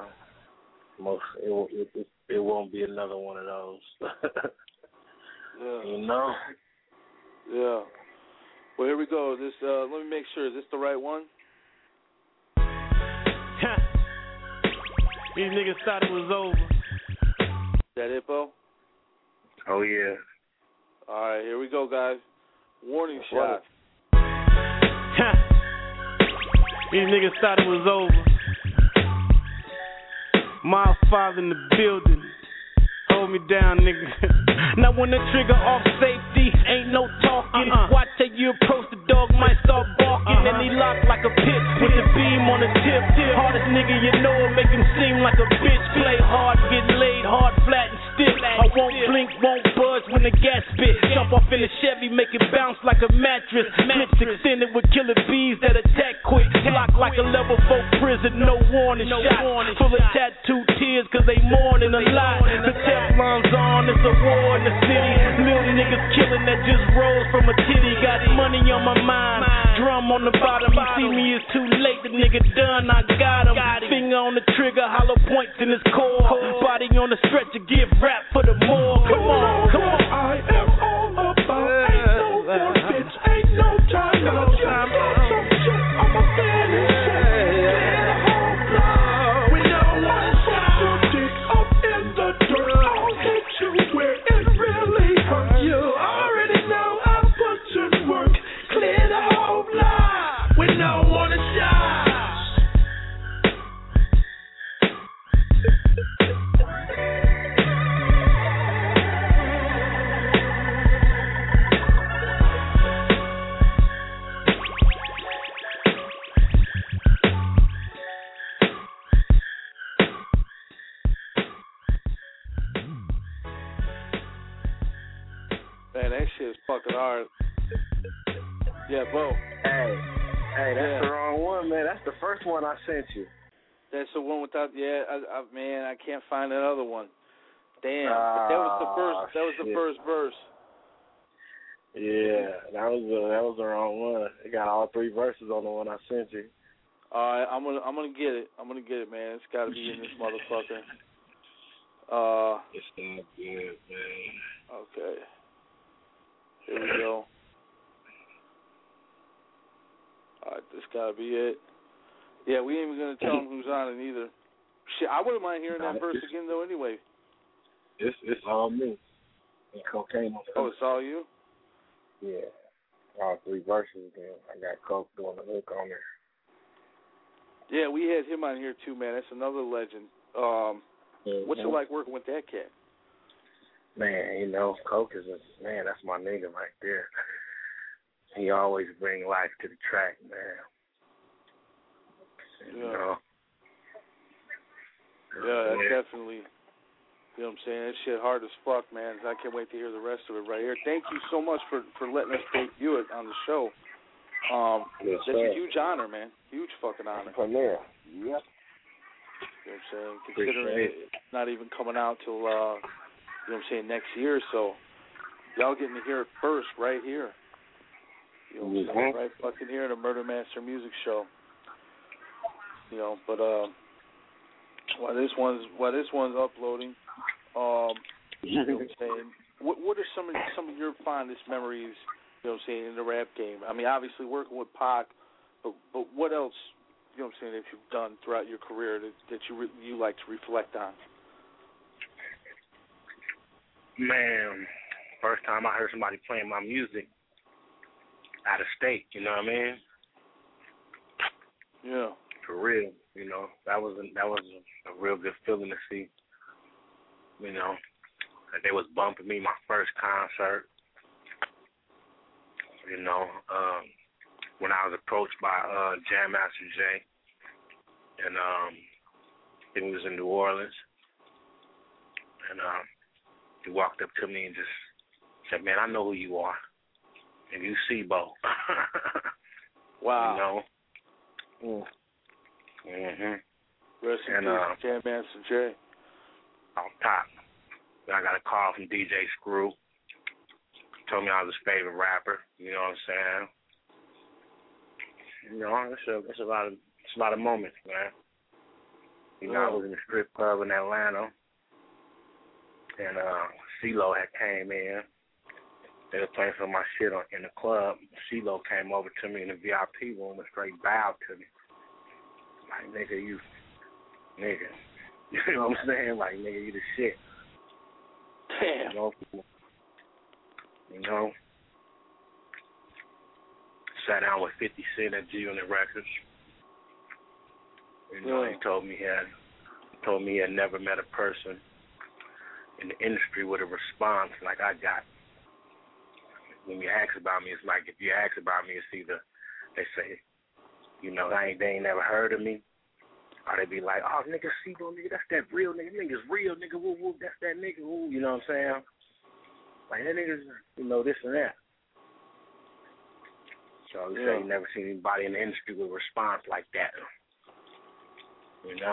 it won't be another one of those. Yeah. Yeah. Well, here we go. This, let me make sure. Is this the right one? These niggas thought it was over. That it, Bo? Oh, yeah. All right, here we go, guys. Warning shot. These niggas thought it was over. My father in the building. Hold me down, nigga. Now when the trigger off safety, ain't no talking. Watch how you approach, the dog might start barking. And he locked like a pit with the beam on the tip. Hardest nigga you know, make him seem like a bitch. Play hard, get laid hard, flat and stiff. I won't blink, won't budge when the gas spit. Jump off in the Chevy, make it bounce like a mattress. Clips extended with killer bees that attack quick. Lock like a level 4 prison, no warning shot. Full of tattooed tears cause they mourning a lot. The Teflon's on, it's a war in the city. Million niggas killing that just rose from a titty. Got money on my mind, drum on the bottom. You see me, it's too late, the nigga done, I got him. Finger on the trigger, hollow points in his core. Body on the stretcher, give rap for the more. Come on, come on. I am all about, ain't no more bitch, ain't no time, no time. Some shit, I'm a fan and shit. Clear the whole block. We don't want to dig up in the dirt. I'll hit you where it really hurts. You already know I put in work. Clear the whole block. We don't want to shot. Man, that shit is fucking hard. Yeah, Bo. Hey, that's the wrong one, man. That's the first one I sent you. That's the one without. Yeah, man, I can't find that other one. Damn, but that was the first. That was the first verse. Yeah, that was the wrong one. It got all 3 verses on the one I sent you. All right, I'm gonna get it. I'm gonna get it, man. It's got to be in this motherfucker. It's not good, man. Okay. Here we go. All right, this got to be it. Yeah, we ain't even going to tell them who's on it either. Shit, I wouldn't mind hearing that verse again, though, anyway. It's all me. And cocaine on the Oh, it's all you? Yeah. all 3 verses. Then I got Coke doing the hook on there. Yeah, we had him on here too, man. That's another legend. What's it like working with that cat? Man, you know, Coke is that's my nigga right there. He always bring life to the track, man. Yeah. You know. Yeah, that's definitely. You know what I'm saying? That shit hard as fuck, man. I can't wait to hear the rest of it right here. Thank you so much for letting us debut it on the show. Yes, that's a huge honor, man. Huge fucking honor. Premiere. Yep. You know what I'm saying? Considering it's not even coming out till, you know what I'm saying, next year. So y'all getting to hear it first right here. You know what I'm saying? Right fucking here in the Murder Master Music Show. You know, but while this one's uploading, you know what I'm saying? What are some of your fondest memories, you know what I'm saying, in the rap game? I mean, obviously working with Pac, but what else, you know what I'm saying, that you've done throughout your career that you like to reflect on? Man, first time I heard somebody playing my music out of state, you know what I mean? Yeah. For real, you know, that was a real good feeling to see. You know, that they was bumping me my first concert. You know, when I was approached by Jam Master Jay, and I think he was in New Orleans, and he walked up to me and just said, "Man, I know who you are, and you C-Bo." Wow. You know. Mhm. Rest in peace, Jam Master Jay. On top. Then I got a call from DJ Screw. Told me I was his favorite rapper. You know what I'm saying? You know, it's a lot of moments, man. You know, I was in the strip club in Atlanta, and CeeLo had came in. They were playing some of my shit in the club. CeeLo came over to me in the VIP room and straight bowed to me. Like, nigga. You know what I'm saying? Like, nigga, you the shit. Damn. You know? Sat down with 50 Cent at G-Unit Records. You know, he told me he had never met a person in the industry with a response like I got. When you ask about me, it's like, if you ask about me, it's either they say, you know, they ain't never heard of me. Or they be like, oh, nigga, C-Bo, nigga, that's that real nigga. Nigga's real, nigga, woo, woo, that's that nigga, woo. You know what I'm saying? Like, that nigga's, you know, this and that. So you say you never seen anybody in the industry with a response like that. You know?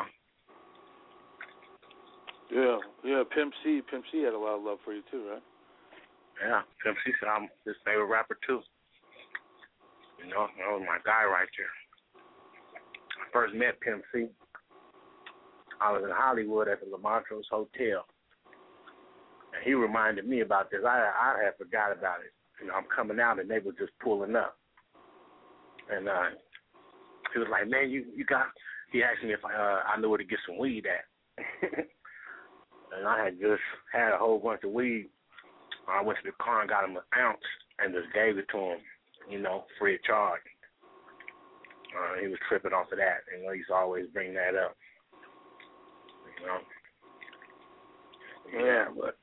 Yeah, Pimp C had a lot of love for you too, right? Yeah, Pimp C said I'm his favorite rapper too. You know, that was my guy right there. I first met Pimp C. I was in Hollywood at the La Montrose Hotel. And he reminded me about this. I had forgot about it. You know, I'm coming out and they were just pulling up. And he was like, man, you got, he asked me if I knew where to get some weed at. And I had just had a whole bunch of weed. I went to the car and got him an ounce and just gave it to him, you know, free of charge. He was tripping off of that. You know, he used to always bring that up. You know? Yeah, but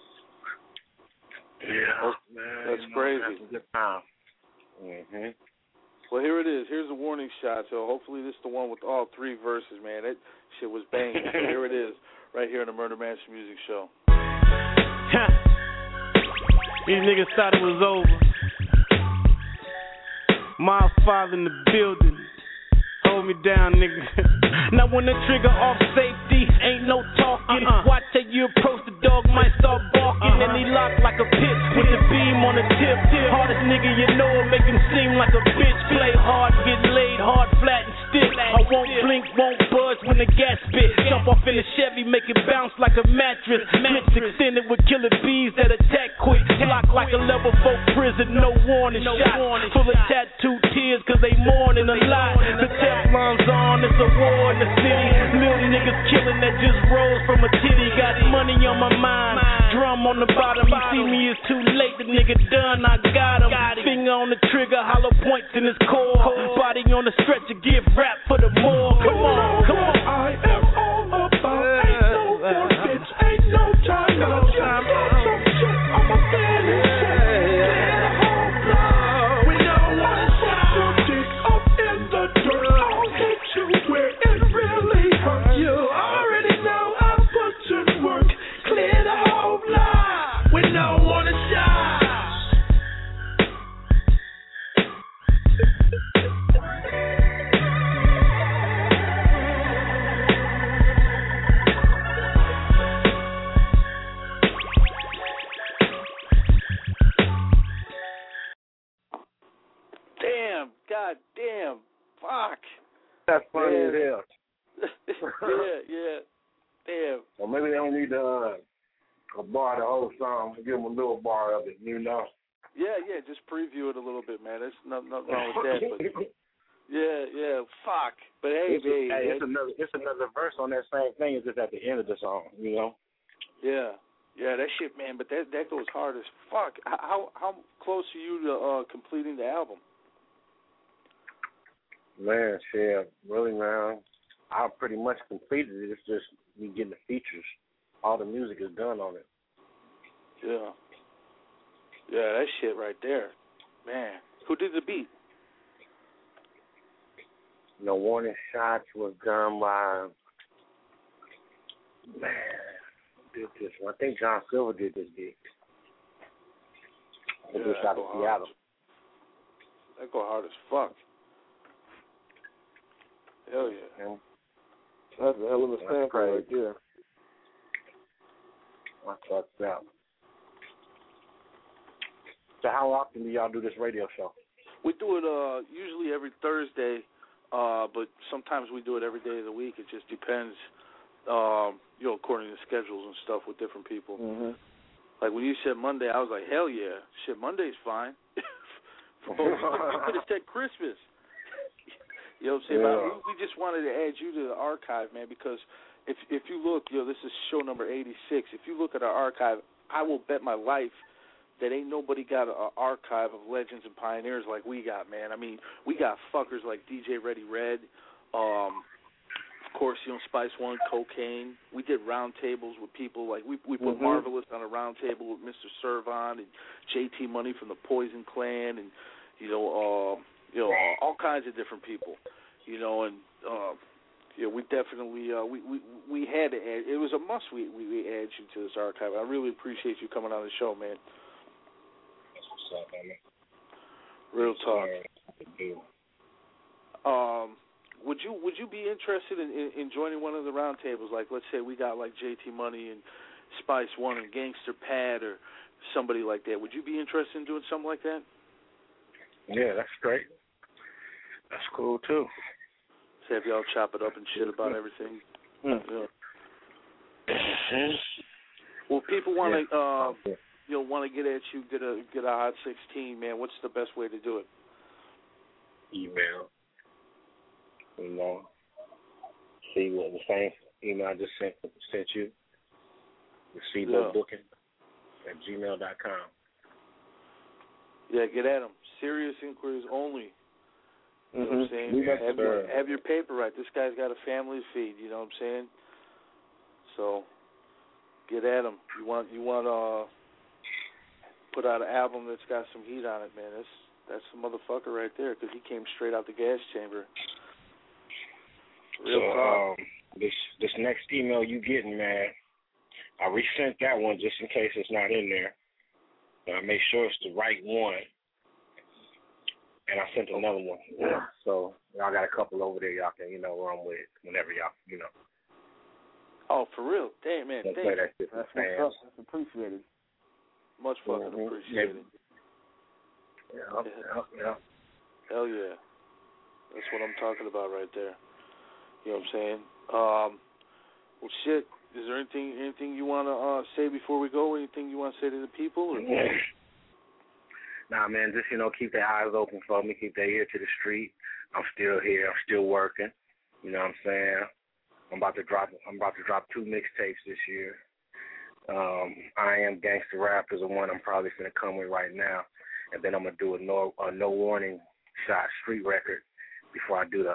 yeah, man, that's crazy. That's a good time. Mhm. Well, here it is. Here's a warning shot. So hopefully this is the one with all three verses, man. That shit was banging. So here it is, right here on the Murder Master Music Show. These niggas thought it was over. My father in the building. Hold me down, nigga. Now when the trigger off safety, ain't no talking. Watch till you approach the dog, might start barking. And he locked like a pitch with the beam on the tip. Hardest nigga you know, make him seem like a bitch. Play hard, get laid hard, flat and stiff. I won't blink, won't budge when the gas spit. Jump off in the Chevy, make it bounce like a mattress. Clips extended with killer bees that attack quick. Block like a level 4 prison, no warning. Shot full of tattooed tears cause they mourning a lot. The Teflon's on, it's a war in the city. Million niggas killing that just rose from a titty. Got money on my mind, drum on the bottom. You see me, it's too late, the nigga done, I got him. Finger on the trigger, hollow points in his core. Body on the stretcher, give rap for the more. Come on, come on. I am all about, ain't no more bitch, ain't no time, no time. Some shit, I'm a fan and shit. Get a whole block. We don't want to shot your dick up in the dirt. I'll get you where it really hurts. You already know I put in work. Clear the whole block. We don't want to shot. God damn, fuck. That's funny as hell. yeah. Damn. Well, maybe they don't need to bar the whole song. Give them a little bar of it, you know. Yeah, just preview it a little bit, man. There's nothing wrong with that. But yeah, fuck. But hey, it's another verse on that same thing. It's just at the end of the song, you know. Yeah, that shit, man. But that goes hard as fuck. How close are you to completing the album? Man, shit, really, man. I pretty much completed it. It's just me getting the features. All the music is done on it. Yeah, that shit right there, man. Who did the beat? No Warning Shots was done by, man, who did this one? I think John Silver did this beat. He just out of Seattle. That go hard as fuck. Hell yeah. That's a hell of a sample right there. That's fucked up. So how often do y'all do this radio show? We do it usually every Thursday, but sometimes we do it every day of the week. It just depends, according to schedules and stuff with different people. Mm-hmm. Like when you said Monday, I was like, hell yeah. Shit, Monday's fine. You could have said Christmas. You know what I'm saying? Yeah. But we just wanted to add you to the archive, man, because if you look, this is show number 86. If you look at our archive, I will bet my life that ain't nobody got an archive of legends and pioneers like we got, man. I mean, we got fuckers like DJ Ready Red, of course, Spice One, Cocaine. We did round tables with people like we put Marvelous on a round table with Mr. Servon and JT Money from the Poison Clan, and all kinds of different people, and we definitely we had to add. It was a must. We add you to this archive. I really appreciate you coming on the show, man. That's what's up, man. Real talk. Would you be interested in joining one of the roundtables? Like, let's say we got like JT Money and Spice One and Gangster Pat or somebody like that. Would you be interested in doing something like that? Yeah, that's great. That's cool too. So have y'all chop it up and shit about everything. Yeah. Well, people want to want to get at you, get a Hot 16, man. What's the best way to do it? Email. See what the same email I just sent you. receiveabooking@gmail.com. Yeah, get at them. Serious inquiries only. You know what I'm saying? Have your paper right. This guy's got a family to feed. You know what I'm saying? So get at him. You want put out an album that's got some heat on it, man. That's the motherfucker right there, because he came straight out the gas chamber. Real talk. This next email you getting, man, I resent that one just in case it's not in there. And I make sure it's the right one. And I sent another one. Yeah. So y'all got a couple over there y'all can, run with whenever y'all, Oh, for real? Damn, man. That's appreciated. Much fucking appreciated. Yeah. Hell yeah. That's what I'm talking about right there. You know what I'm saying? Well, shit. Is there anything you want to say before we go? Anything you want to say to the people? Or? Nah, man, just, keep their eyes open for me, keep their ear to the street. I'm still here. I'm still working. You know what I'm saying? I'm about to drop 2 mixtapes this year. I Am Gangsta Rap is the one I'm probably finna come with right now, and then I'm gonna do a No Warning Shot street record before I do the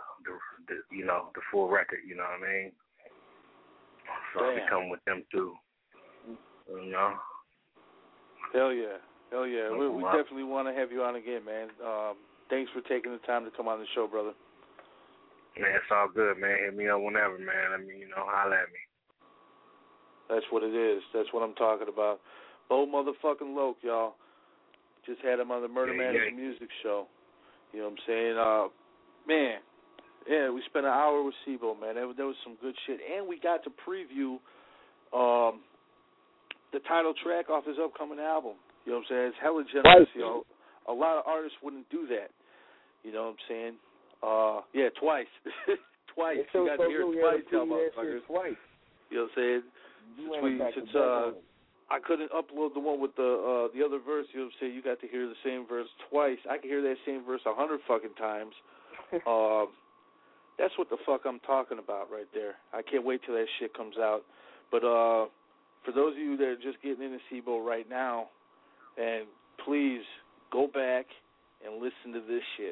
full record. You know what I mean? So I'll be coming with them too. You know? Hell yeah. We definitely want to have you on again, man. Thanks for taking the time to come on the show, brother. Man, it's all good, man. Hit me up whenever, man. I mean, holler at me. That's what it is. That's what I'm talking about. Bo motherfucking Loke, y'all. Just had him on the Murder Matters Music Show. You know what I'm saying? Man, yeah, we spent an hour with Sibo, man. There was some good shit. And we got to preview the title track off his upcoming album. You know what I'm saying? It's hella generous, you know. A lot of artists wouldn't do that. You know what I'm saying? Yeah, twice. Twice. You got to hear it twice, y'all motherfuckers. Twice. You know what I'm saying? Since I couldn't upload the one with the other verse, you know what I'm saying? You got to hear the same verse twice. I can hear that same verse 100 fucking times. That's what the fuck I'm talking about right there. I can't wait till that shit comes out. But for those of you that are just getting into SIBO right now, and please go back and listen to this shit.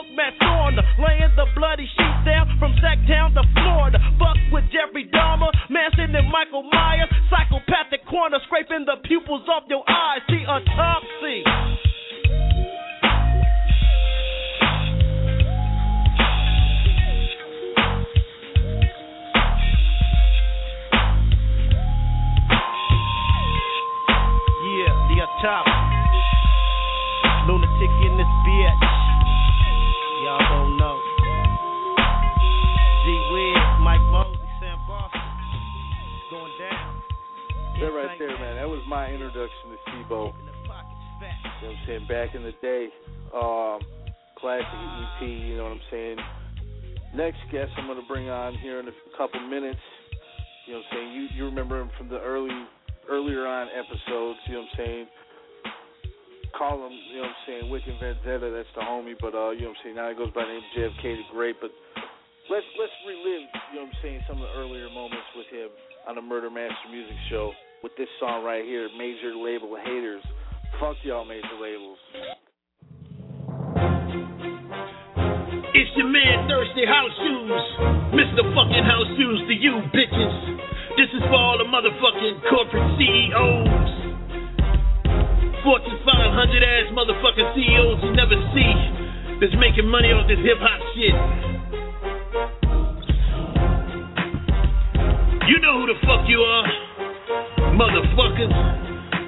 Laying the bloody sheet down from Sacktown to Florida. Fuck with Jeffrey Dahmer. That right there, man. That was my introduction to Steve-O. You know what I'm saying? Back in the day. Classic EP, you know what I'm saying? Next guest I'm going to bring on here in a couple minutes. You know what I'm saying? You remember him from the earlier on episodes, you know what I'm saying? Call him, you know what I'm saying, Wicked Vendetta, that's the homie, but you know what I'm saying, now he goes by the name JFK the Great, but let's relive, you know what I'm saying, some of the earlier moments with him on the Murder Master Music Show with this song right here, Major Label Haters. Fuck y'all major labels. It's your man Thirsty House Shoes, Mr. fucking House Shoes to you bitches. This is for all the motherfucking corporate CEOs, Fortune 500 ass motherfucking CEOs you never see that's making money off this hip hop shit. You know who the fuck you are, motherfuckers.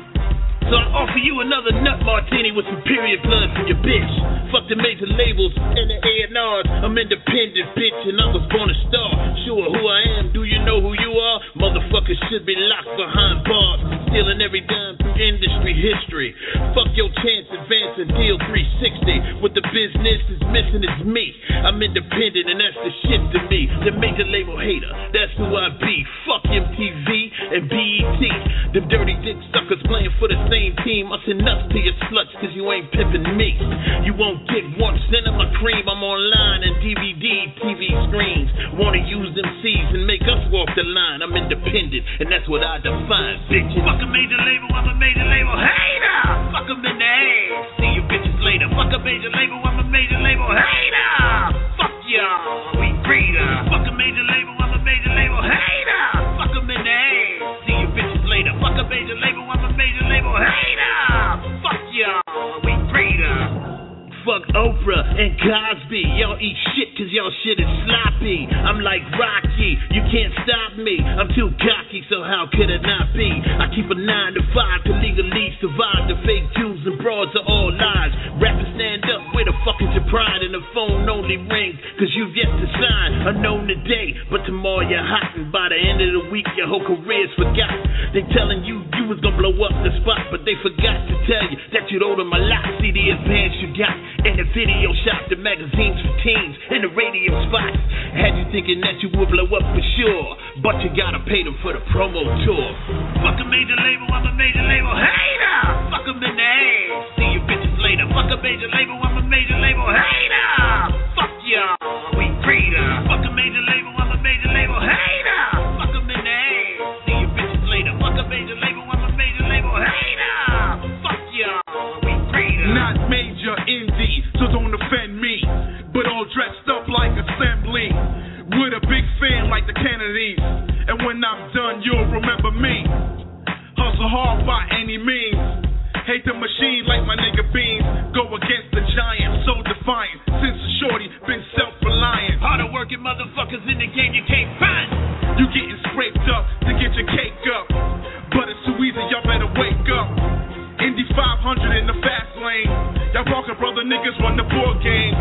So I offer you another nut martini with some period blood for your bitch. Fuck the major labels and the A&Rs. I'm independent, bitch, and I was born a star. Sure, who I am, do you know who you are? Motherfuckers should be locked behind bars, stealing every dime through industry history. Fuck your chance, advancing deal 360. What the business is missing is me. I'm independent and that's the shit to me. The major label hater, that's who I be. Fuck MTV and BET. Them dirty dick suckers playing for the same team. I send nuts to your sluts cause you ain't pimping me. You won't get 1 cent of my cream. I'm online and DVD, TV screens. Wanna use them C's and make us walk the line. I'm independent and that's what I define, bitches. Fuck a major label, I'm a major label hater. Fuck them in the ass, see you bitches later. Fuck a major label, I'm a major label hater. Fuck y'all, we greeter. Fuck a major label, I'm a major label hater. Fuck them in the ass, see you bitches later. Fuck a major label, I'm a major label hater. Fuck y'all, we greeter. Fuck Oprah and Cosby. Y'all eat shit cause y'all shit is sloppy. I'm like Rocky, you can't stop me. I'm too cocky, so how could it not be? I keep a 9 to 5 to legally survive. The fake Jews and broads are all lies. Rappers stand up, where the fuck is your pride? And the phone only rings cause you've yet to sign. Unknown today, but tomorrow you're hot. And by the end of the week your whole career's forgot. They telling you was gonna blow up the spot, but they forgot to tell you that you'd owe them a lot. See the advance you got in the video shop, the magazines for teens, and the radio spots. Had you thinking that you would blow up for sure, but you gotta pay them for the promo tour. Fuck a major label, I'm a major label hater. Fuck them in the ass, see you bitches later. Fuck a major label, I'm a major label hater. Fuck y'all, we greeter. Fuck a major label, I'm a major label hater. Fuck them in the ass, see you bitches later. Fuck a major label, I'm a major label hater. Fuck y'all, we greeter. Not major indie, so don't offend me, but all dressed up like assembly, with a big fan like the Kennedys. And when I'm done, you'll remember me. Hustle hard by any means. Hate the machine like my nigga Beans. Go against the giant, so defiant. Since a shorty, been self-reliant. Harder working motherfuckers in the game you can't find. You getting scraped up to get your cake up, but it's too easy, y'all better wake up. Indy 500 in the fast lane. Y'all Parker brother niggas run the board game.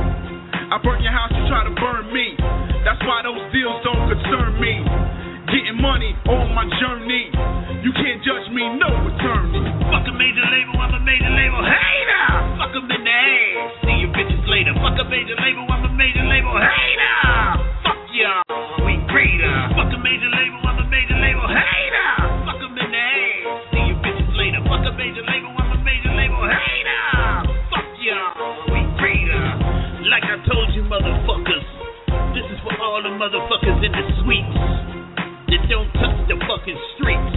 I burn your house, you try to burn me. That's why those deals don't concern me. Getting money on my journey. You can't judge me, no attorney. Fuck a major label, I'm a major label hater. Fuck them in the ass, see you bitches later. Fuck a major label, I'm a major label hater. Fuck y'all, we greeter. Fuck a major label, I'm a major label hater. Fuck them in the ass, see you bitches later. Fuck a major label, I'm a major label hater. Fuck y'all, we greeter. Like I told you motherfuckers, this is for all the motherfuckers in the suites that don't touch the fucking streets,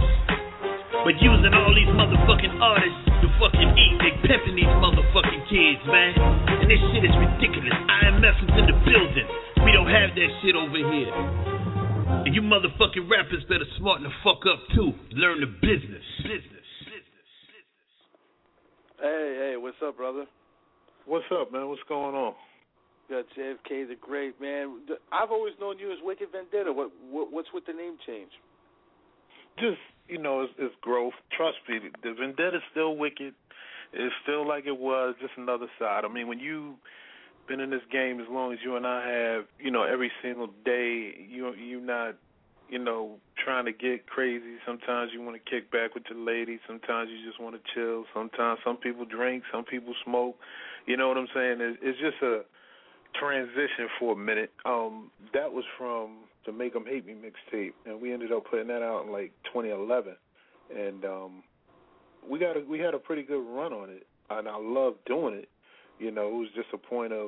but using all these motherfucking artists to fucking eat. They pimping these motherfucking kids, man. And this shit is ridiculous. IMF is in the building. We don't have that shit over here. And you motherfucking rappers better smarten the fuck up too. Learn the business. Hey, what's up, brother? What's up, man? What's going on? Got JFK the Great, man. I've always known you as Wicked Vendetta. What's with the name change? Just, it's growth. Trust me, the Vendetta's still wicked. It's still like it was, just another side. I mean, when you've been in this game as long as you and I have, every single day, you're not, trying to get crazy. Sometimes you want to kick back with your lady. Sometimes you just want to chill. Sometimes some people drink. Some people smoke. You know what I'm saying? It's just a transition for a minute. That was from the Make 'Em Hate Me mixtape, and we ended up putting that out in like 2011. And we had a pretty good run on it, and I loved doing it. You know, it was just a point of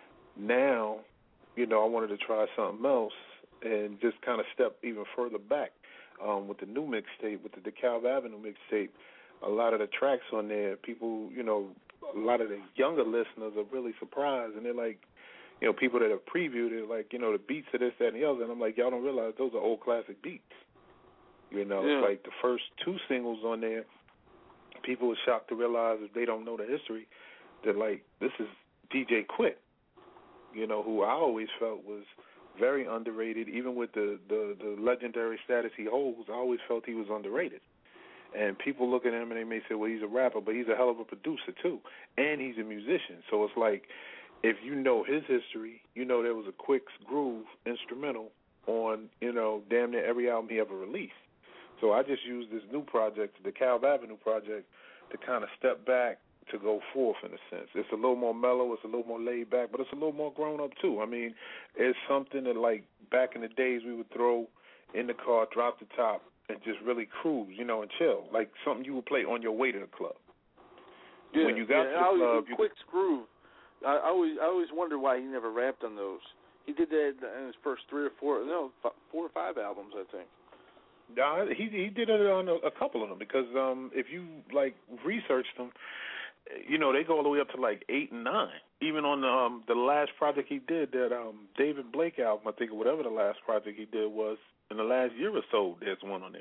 now, you know, I wanted to try something else and just kind of step even further back with the new mixtape, with the DeKalb Avenue mixtape. A lot of the tracks on there, people, you know, a lot of the younger listeners are really surprised, and they're like, you know, people that have previewed it, like, you know, the beats of this, that, and the other, and I'm like, y'all don't realize those are old classic beats. You know, yeah. Like the first two singles on there, people were shocked to realize if they don't know the history, that, like, this is DJ Quik, you know, who I always felt was very underrated. Even with the legendary status he holds, I always felt he was underrated. And people look at him and they may say, well, he's a rapper, but he's a hell of a producer, too. And he's a musician. So it's like, if you know his history, you know there was a Quik's Groove instrumental on, you know, damn near every album he ever released. So I just used this new project, the DeKalb Avenue project, to kind of step back, to go forth in a sense. It's a little more mellow, it's a little more laid back, but it's a little more grown up too. I mean, it's something that, like, back in the days we would throw in the car, drop the top, and just really cruise, you know, and chill. Like something you would play on your way to the club. Yeah, when you got to the club, Quik's Groove. I always wondered why he never rapped on those. He did that in his first 4 or 5 albums, I think. Nah, he did it on a couple of them because if you like researched them, you know, they go all the way up to like 8 and 9. Even on the last project he did, that David Blake album, I think, or whatever the last project he did was, in the last year or so, there's one on there.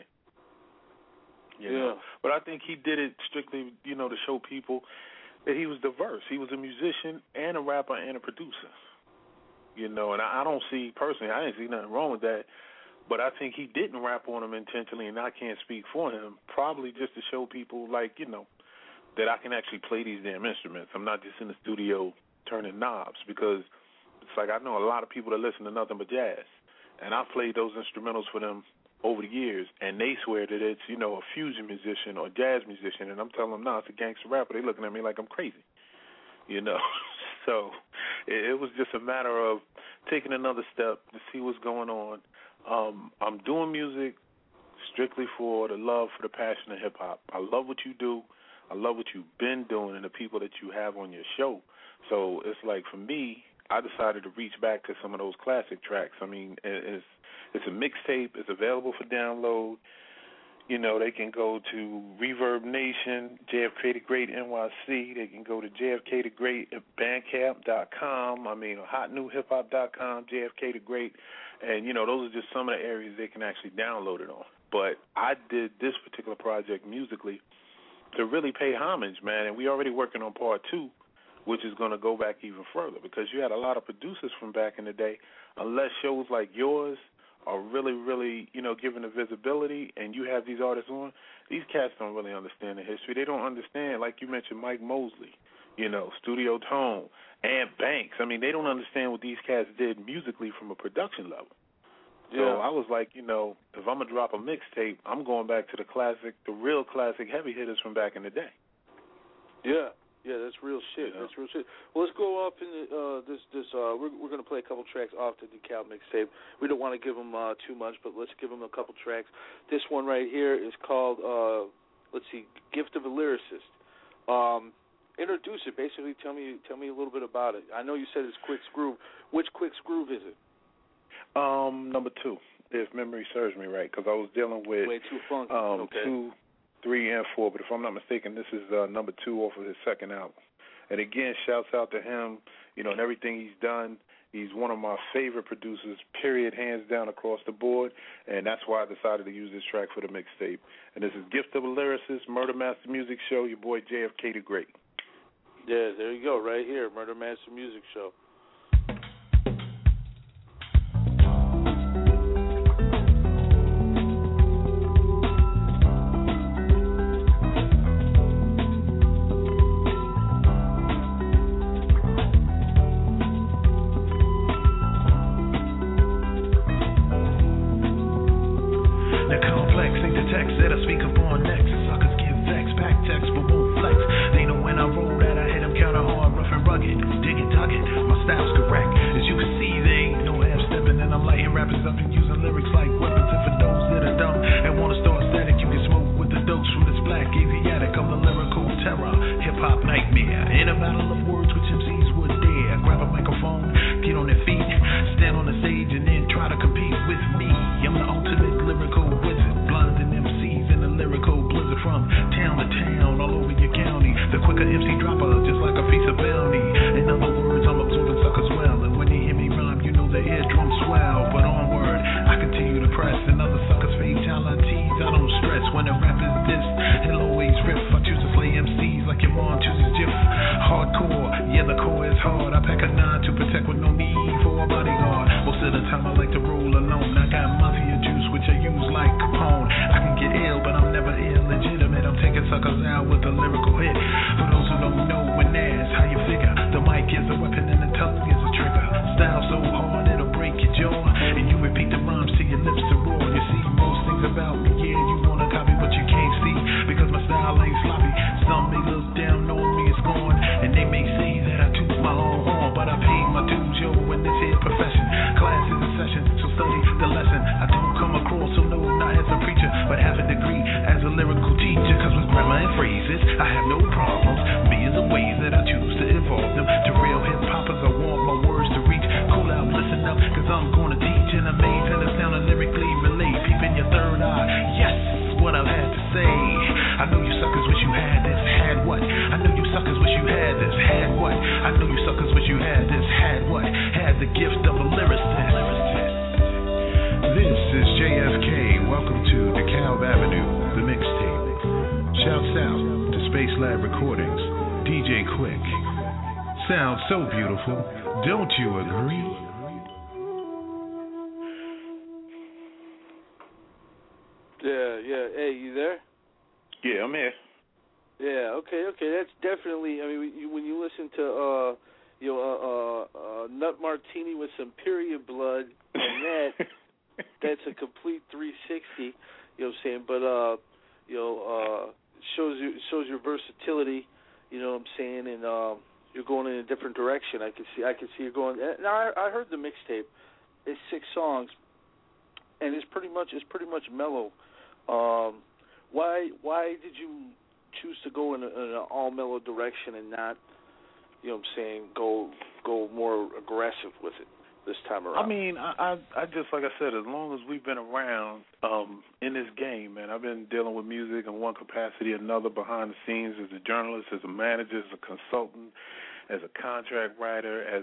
You know? But I think he did it strictly, you know, to show people that he was diverse. He was a musician and a rapper and a producer. You know, and I don't see, personally, I didn't see nothing wrong with that. But I think he didn't rap on them intentionally, and I can't speak for him, probably just to show people, like, you know, that I can actually play these damn instruments. I'm not just in the studio turning knobs, because it's like I know a lot of people that listen to nothing but jazz, and I've played those instrumentals for them over the years, and they swear that it's, you know, a fusion musician or jazz musician, and I'm telling them, no, it's a gangster rapper. They're looking at me like I'm crazy, you know. So it was just a matter of taking another step to see what's going on. I'm doing music strictly for the love, for the passion of hip-hop. I love what you do. I love what you've been doing and the people that you have on your show. So it's like, for me, I decided to reach back to some of those classic tracks. I mean, it's a mixtape. It's available for download. You know, they can go to Reverb Nation, JFK the Great NYC. They can go to JFK the Great at Bandcamp.com. I mean, hotnewhiphop.com, JFK the Great. And, you know, those are just some of the areas they can actually download it on. But I did this particular project musically to really pay homage, man. And we already working on part 2, which is going to go back even further, because you had a lot of producers from back in the day. Unless shows like yours are really, really, you know, giving the visibility and you have these artists on, these cats don't really understand the history. They don't understand, like you mentioned, Mike Mosley, you know, Studio Tone, and Banks. I mean, they don't understand what these cats did musically from a production level. So I was like, you know, if I'm going to drop a mixtape, I'm going back to the classic, the real classic heavy hitters from back in the day. Yeah, that's real shit. Yeah. That's real shit. Well, let's go off in we're going to play a couple tracks off the DeKalb mixtape. We don't want to give them too much, but let's give them a couple tracks. This one right here is called, Gift of a Lyricist. Introduce it. Basically, tell me a little bit about it. I know you said it's Quik's Groove. Which Quik's Groove is it? Number 2, if memory serves me right, because I was dealing with Way Too Funky. 2, 3, and 4, but if I'm not mistaken, this is number 2 off of his second album. And again, shouts out to him, you know, and everything he's done. He's one of my favorite producers, period, hands down across the board, and that's why I decided to use this track for the mixtape. And this is Gift of a Lyricist, Murder Master Music Show, your boy JFK the Great. Yeah, there you go, right here, Murder Master Music Show. text that I speak upon next. Suckers get vexed, back text, but won't flex. They know when I roll that I hit them counter hard, rough and rugged, digging, tugging. My style's correct. As you can see, there ain't no half stepping, and I'm lighting rappers up and using lyrics like weapons. And for those that are dumb and want to start static, you can smoke with the dose from this black Asiatic. I'm the lyrical terror, hip hop nightmare. In a battle of words which MCs would dare. Grab a microphone, get on their feet, stand on the stage, and then try to compete with me. I'm the ultimate lyrical wizard, blinding MCs in the lyrical blizzard from town to town, all over your county. The quicker MC dropper, just like a feast of bounty. In other words, I'm absorbing suckers well, and when they hear me rhyme, you know the eardrum swell. But onward, I continue to press, and other suckers fatalities. I don't stress when a rap is dissed. He'll always riff. I choose to slay MCs like your mom chooses GIF. Hardcore, yeah, the core is hard. I pack a 9 to protect with no need for a bodyguard. Most of the time I like to roll alone. I got mafia juice, which I use like Capone. I can get ill, but I'm never illegitimate. I'm taking suckers out with a lyrical hit. For those who don't know, when asked how you figure, the mic is a weapon and the tongue is a trigger. Style so hard it'll break your jaw, and you repeat the rhymes till your lips are raw. You see most things about me, yeah, you wanna copy, but you can't see because my style ain't sloppy. Some may look down on me and scorn, and they may say that I toot my own horn, but I paid my dues, yo, in this here profession. Class is a session, so study the lesson. I don't come across so no, not as a preacher, but have a degree as a lyrical teacher. Cause with grammar and phrases, I have no problems. Millions of ways that I choose to evolve them. To real hip hoppers, I want my words to reach. Cool out, listen up, cause I'm gonna teach and amaze and astound and lyrically relate. Peep in your third eye, yes, what I've had to say. I know you suckers wish you had this, had what? I know you suckers wish you had this, had what? I know you suckers wish you had this, had what? Had the gift of a lyricist. This is JFK. Welcome to DeKalb Avenue, the mixtape. Shouts out to Space Lab Recordings, DJ Quick. Sounds so beautiful, don't you agree? Yeah. Hey, you there? Yeah, I'm here. Yeah. Okay. That's definitely. I mean, when you listen to Nut Martini with some period blood, and that's a complete 360. You know what I'm saying? But shows your versatility. You know what I'm saying? And you're going in a different direction. I can see you going. Now I heard the mixtape. It's 6 songs, and it's pretty much mellow. Why did you choose to go in an all mellow direction and not, you know what I'm saying, go more aggressive with it this time around? I mean, I just, like I said, as long as we've been around in this game, man, I've been dealing with music in one capacity or another, behind the scenes, as a journalist, as a manager, as a consultant, as a contract writer, as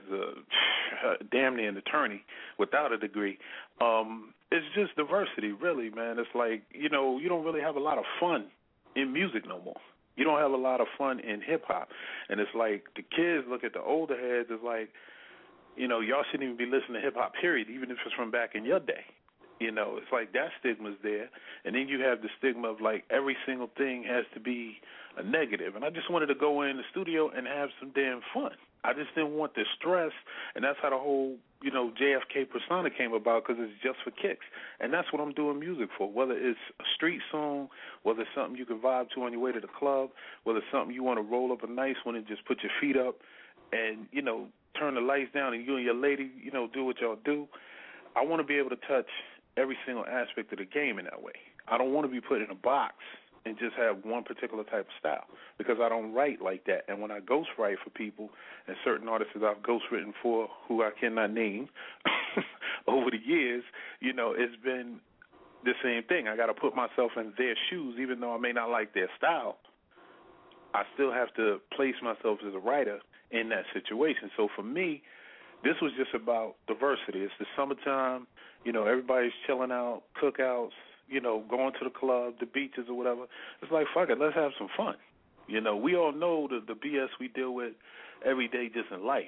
a damn near an attorney without a degree. It's just diversity, really, man. It's like, you don't really have a lot of fun in music no more. You don't have a lot of fun in hip-hop. And it's like the kids look at the older heads, it's like, y'all shouldn't even be listening to hip-hop, period, even if it's from back in your day. It's like that stigma's there. And then you have the stigma of, like, every single thing has to be a negative. And I just wanted to go in the studio and have some damn fun. I just didn't want the stress, and that's how the whole, JFK persona came about, because it's just for kicks. And that's what I'm doing music for, whether it's a street song, whether it's something you can vibe to on your way to the club, whether it's something you want to roll up a nice one and just put your feet up and, turn the lights down and you and your lady, do what y'all do. I want to be able to touch every single aspect of the game in that way. I don't want to be put in a box and just have one particular type of style, because I don't write like that. And when I ghostwrite for people, and certain artists that I've ghostwritten for who I cannot name over the years, it's been the same thing. I got to put myself in their shoes, even though I may not like their style. I still have to place myself as a writer in that situation. So for me, this was just about diversity. It's the summertime, everybody's chilling out, cookouts, going to the club, the beaches or whatever. It's like, fuck it, let's have some fun. We all know the BS we deal with every day just in life,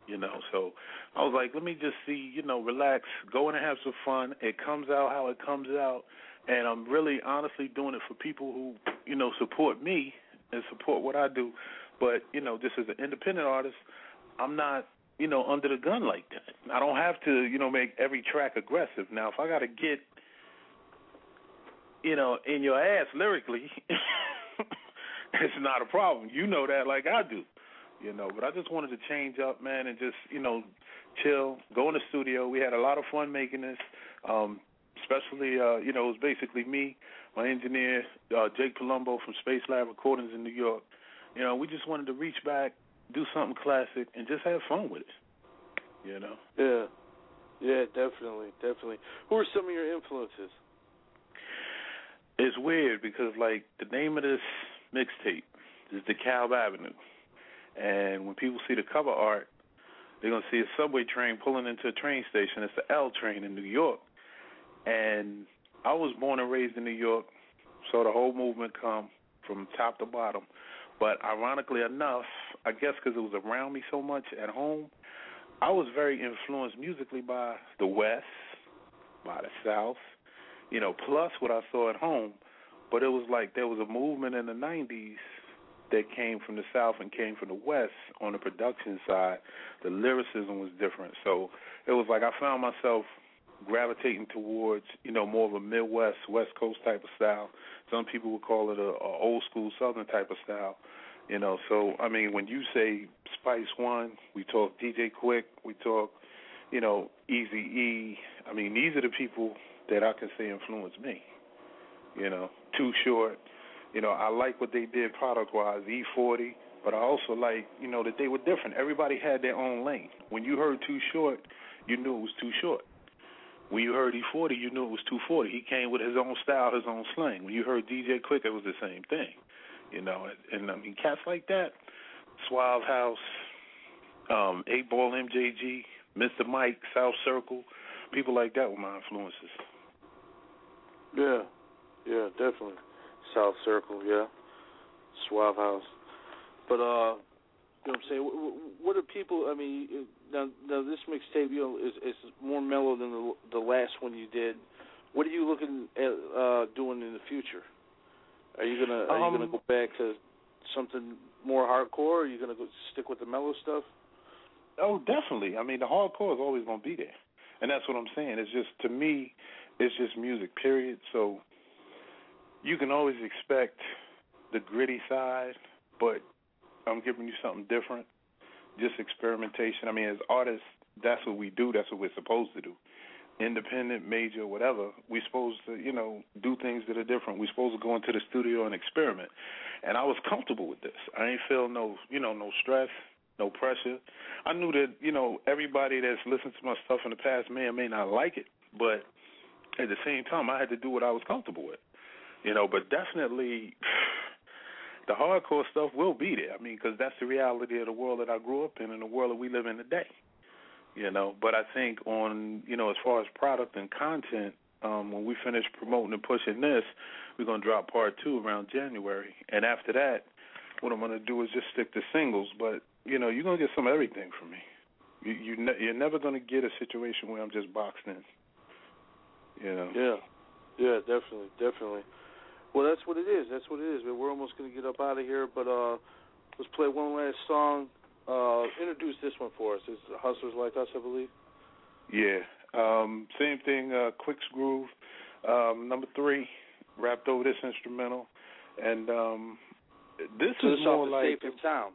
So I was like, let me just see, relax, go in and have some fun. It comes out how it comes out. And I'm really honestly doing it for people who, support me and support what I do. But, just as an independent artist, I'm not, under the gun like that. I don't have to, make every track aggressive. Now, if I got to get, in your ass lyrically, it's not a problem. You know that like I do. But I just wanted to change up, man, and just, chill, go in the studio. We had a lot of fun making this, especially, it was basically me, my engineer, Jake Palumbo from Space Lab Recordings in New York. We just wanted to reach back, do something classic, and just have fun with it, Yeah, definitely. Who are some of your influences? It's weird because, like, the name of this mixtape is DeKalb Avenue. And when people see the cover art, they're going to see a subway train pulling into a train station. It's the L train in New York. And I was born and raised in New York, saw the whole movement come from top to bottom. But ironically enough, I guess because it was around me so much at home, I was very influenced musically by the West, by the South, plus what I saw at home. But it was like there was a movement in the 90s that came from the South and came from the West on the production side. The lyricism was different. So it was like I found myself gravitating towards, more of a Midwest, West Coast type of style. Some people would call it a old school Southern type of style. So, I mean, when you say Spice One, we talk DJ Quick, we talk, Eazy-E. I mean, these are the people that I can say influenced me. Too Short. I like what they did product-wise, E40, but I also like, that they were different. Everybody had their own lane. When you heard Too Short, you knew it was Too Short. When you heard E40, you knew it was 240. He came with his own style, his own slang. When you heard DJ Quick, it was the same thing. And I mean, cats like that, Suave House, 8-Ball MJG, Mr. Mike, South Circle, people like that were my influences. Yeah, definitely. South Circle, Suave House. But, you know what I'm saying, what are people, I mean, now this mixtape, is more mellow than the last one you did. What are you looking at doing in the future? Are you gonna go back to something more hardcore, or are you gonna go stick with the mellow stuff? Oh, definitely. I mean, the hardcore is always gonna be there, and that's what I'm saying. It's just, to me, it's just music, period. So you can always expect the gritty side, but I'm giving you something different, just experimentation. I mean, as artists, that's what we do. That's what we're supposed to do. Independent, major, whatever, we're supposed to, do things that are different. We're supposed to go into the studio and experiment. And I was comfortable with this. I ain't feel no stress, no pressure. I knew that, everybody that's listened to my stuff in the past may or may not like it, but at the same time, I had to do what I was comfortable with. But definitely the hardcore stuff will be there. I mean, because that's the reality of the world that I grew up in and the world that we live in today. But I think on, as far as product and content, when we finish promoting and pushing this, we're going to drop part 2 around January. And after that, what I'm going to do is just stick to singles. But, you're going to get some of everything from me. You're never going to get a situation where I'm just boxed in. Yeah, definitely. Well, that's what it is. Man, we're almost going to get up out of here, but let's play one last song. Introduce this one for us. It's Hustlers Like Us, I believe. Yeah. Same thing, Quick's Groove, number 3, rapped over this instrumental. And this is more like... Safe and Sound.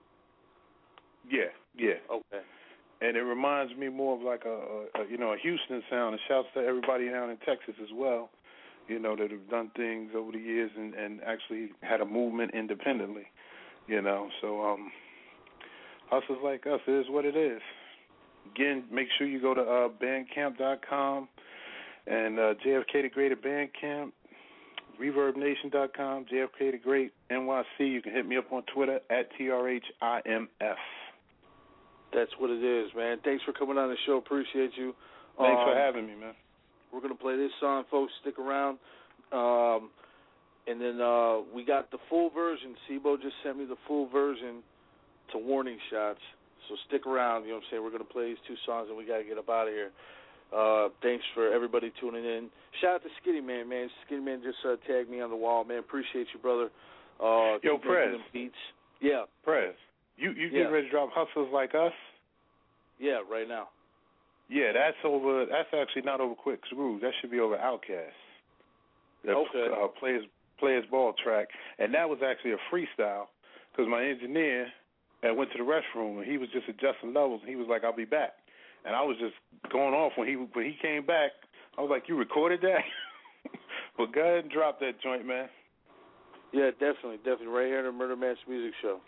Yeah. Okay. And it reminds me more of like a Houston sound. And shouts to everybody down in Texas as well, that have done things over the years and actually had a movement independently, So Hustlers Like Us is what it is. Again, make sure you go to Bandcamp.com and JFK the Great at Bandcamp, ReverbNation.com, JFK the Great NYC. You can hit me up on Twitter at TRHIMF. That's what it is, man. Thanks for coming on the show. Appreciate you. Thanks for having me, man. We're going to play this song, folks. Stick around. And then we got the full version. Sibo just sent me the full version to Warning Shots. So stick around. You know what I'm saying? We're going to play these 2 songs, and we got to get up out of here. Thanks for everybody tuning in. Shout out to Skinny Man, man. Skinny Man just tagged me on the wall, man. Appreciate you, brother. Yo, Prez. Beats. Yeah. Prez. You getting ready to drop Hustlers Like Us? Yeah, right now. Yeah, that's actually not over Quick's Groove. That should be over Outkast. the players ball track, and that was actually a freestyle because my engineer went to the restroom and he was just adjusting levels and he was like, "I'll be back," and I was just going off when he came back. I was like, "You recorded that?" But go ahead and drop that joint, man. Yeah, definitely, right here in the Murder Master Music Show.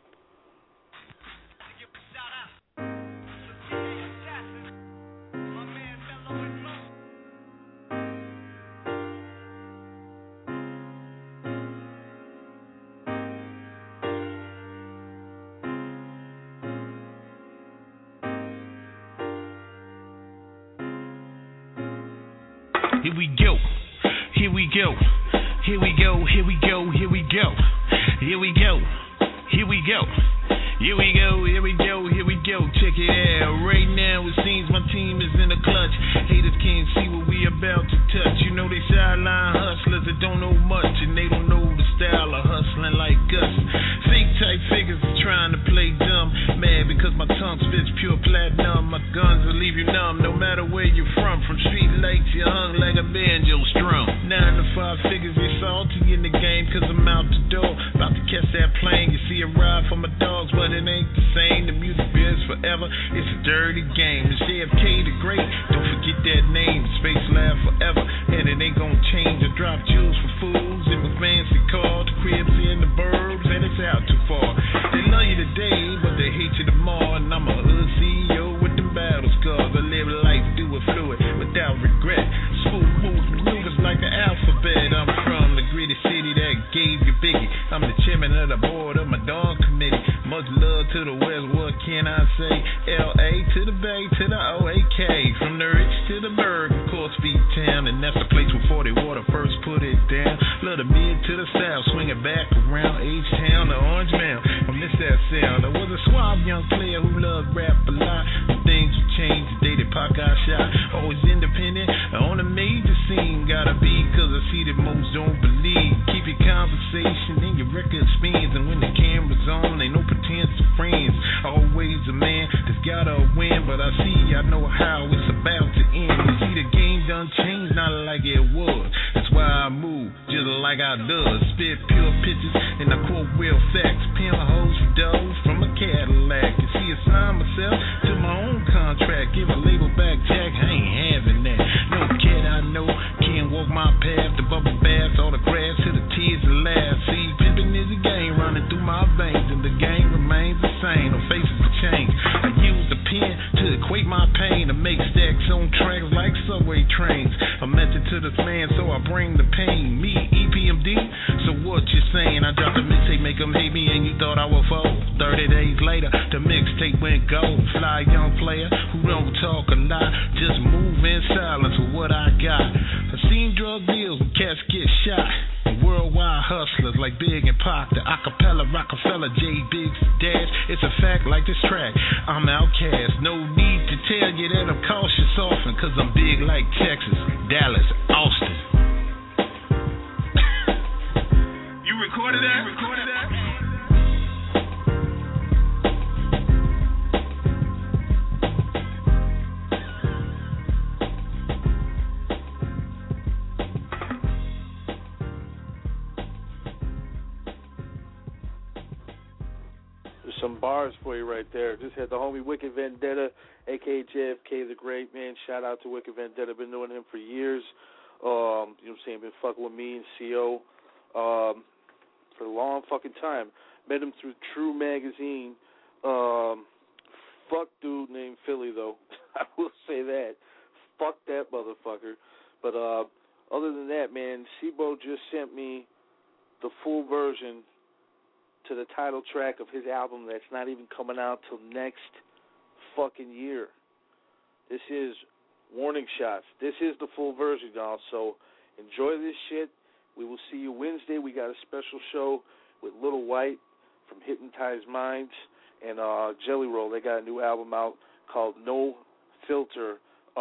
Here we go, here we go, here we go, here we go, here we go, here we go, here we go, here we go, here we go, here we go, check it out. Right now it seems my team is in the clutch. Haters can't see what we about to touch. You know they sideline hustlers that don't know much, and they don't know the style of hustling like us. Fake type figures are trying to play dumb, mad because my tongue spits pure platinum. My guns will leave you numb, no matter where you're from. From street lights, you're hung like a banjo strum. 9 to 5 figures, they salty in the game, cause I'm out the door. About to catch that plane, you see a ride for my dogs, but it ain't the same. The music biz forever, it's a dirty game. It's JFK the Great, don't forget that name. Space Lab forever, and it ain't gonna change. I drop jewels for fools in my fancy car. The cribs in the burbs, and it's out too far. They love you today, but they hate you tomorrow. And I'm a hood CEO with them battle scars. I live life, do it fluid, without regret. Smooth moves, maneuvers like an alphabet. I'm from the gritty city that gave you Biggie. I'm the chairman of the board of my dog committee. Much love to the West, what can I say? L.A. to the Bay to the O.A.K. From the rich to the Berg, of course, Beat Town. And that's the place where 40 Water first put it down. Love the mid to the south, swing it back around H-Town to Orange Mound. I miss that sound. I was a suave young player who loved rap a lot. But things would change the day that Pac got shot. Always independent, on the major scene. Gotta be, cause I see that most don't believe. Keep your conversation and your record spins. And when the camera's on, ain't no pretense of friends. Always a man that's gotta win. But I see, I know how it's about to end. You see the game done changed, not like it was. That's why I move, just like I does. Spit pure pictures and I quote real facts. Pimp hoes for dough from a Cadillac. You see, I sign myself to my own contract. Give a label back, Jack, I ain't having that. No kid I know can't walk my path. The bubble baths, all the grass to the tears and laughs. See, pimping is a game running through my veins, and the game remains the same. No faces to change. I use the pen to equate my pain, to make stacks on tracks like subway trains. A method to this man, so I bring the pain. Me, EPMD, so what you saying? I dropped a mixtape, make them hate me, and you thought I would fold. 30 days later, the mixtape went gold. Fly young player who don't talk a lot, just move in silence with what I got. I seen drug deals when cats get shot. Worldwide hustlers like Big and Pac, the acapella Rockefeller, J Biggs, Dash. It's a fact like this track, I'm outcast. No need to tell you that I'm cautious often, cause I'm big like Texas, Dallas, Austin. You recorded that? Some bars for you right there. Just had the homie Wicked Vendetta, a.k.a. JFK the Great, man. Shout out to Wicked Vendetta. Been knowing him for years. You know what I'm saying? Been fucking with me and CO for a long fucking time. Met him through True Magazine. Fuck dude named Philly, though. I will say that. Fuck that motherfucker. But other than that, man, Sibo just sent me the full version to the title track of his album that's not even coming out till next fucking year. This is Warning Shots. This is the full version, y'all. So enjoy this shit. We will see you Wednesday. We got a special show with Little White from Hypnotized Minds and Jelly Roll. They got a new album out called No Filter,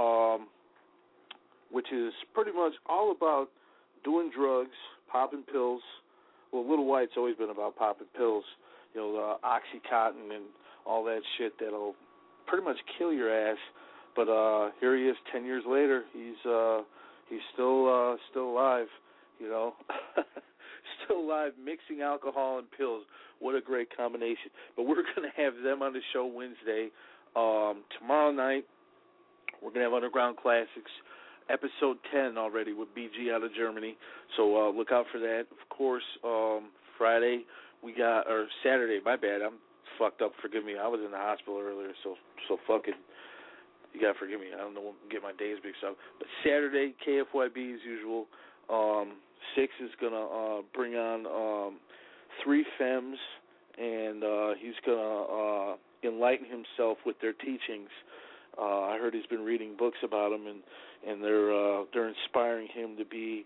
which is pretty much all about doing drugs, popping pills. Well, Little White's always been about popping pills, you know, Oxycontin and all that shit that'll pretty much kill your ass. But here he is 10 years later. He's still alive. you know. Still alive, mixing alcohol and pills. What a great combination. But we're going to have them on the show Wednesday. Tomorrow night, we're going to have Underground Classics, episode 10 already with BG out of Germany. So look out for that. Of course, Saturday, my bad, I'm fucked up, forgive me. I was in the hospital earlier, so fucking, you got to forgive me. I don't know, get my days mixed up. But Saturday, KFYB as usual. Six is going to bring on 3 femmes, and he's going to enlighten himself with their teachings. I heard he's been reading books about them, and they're inspiring him to be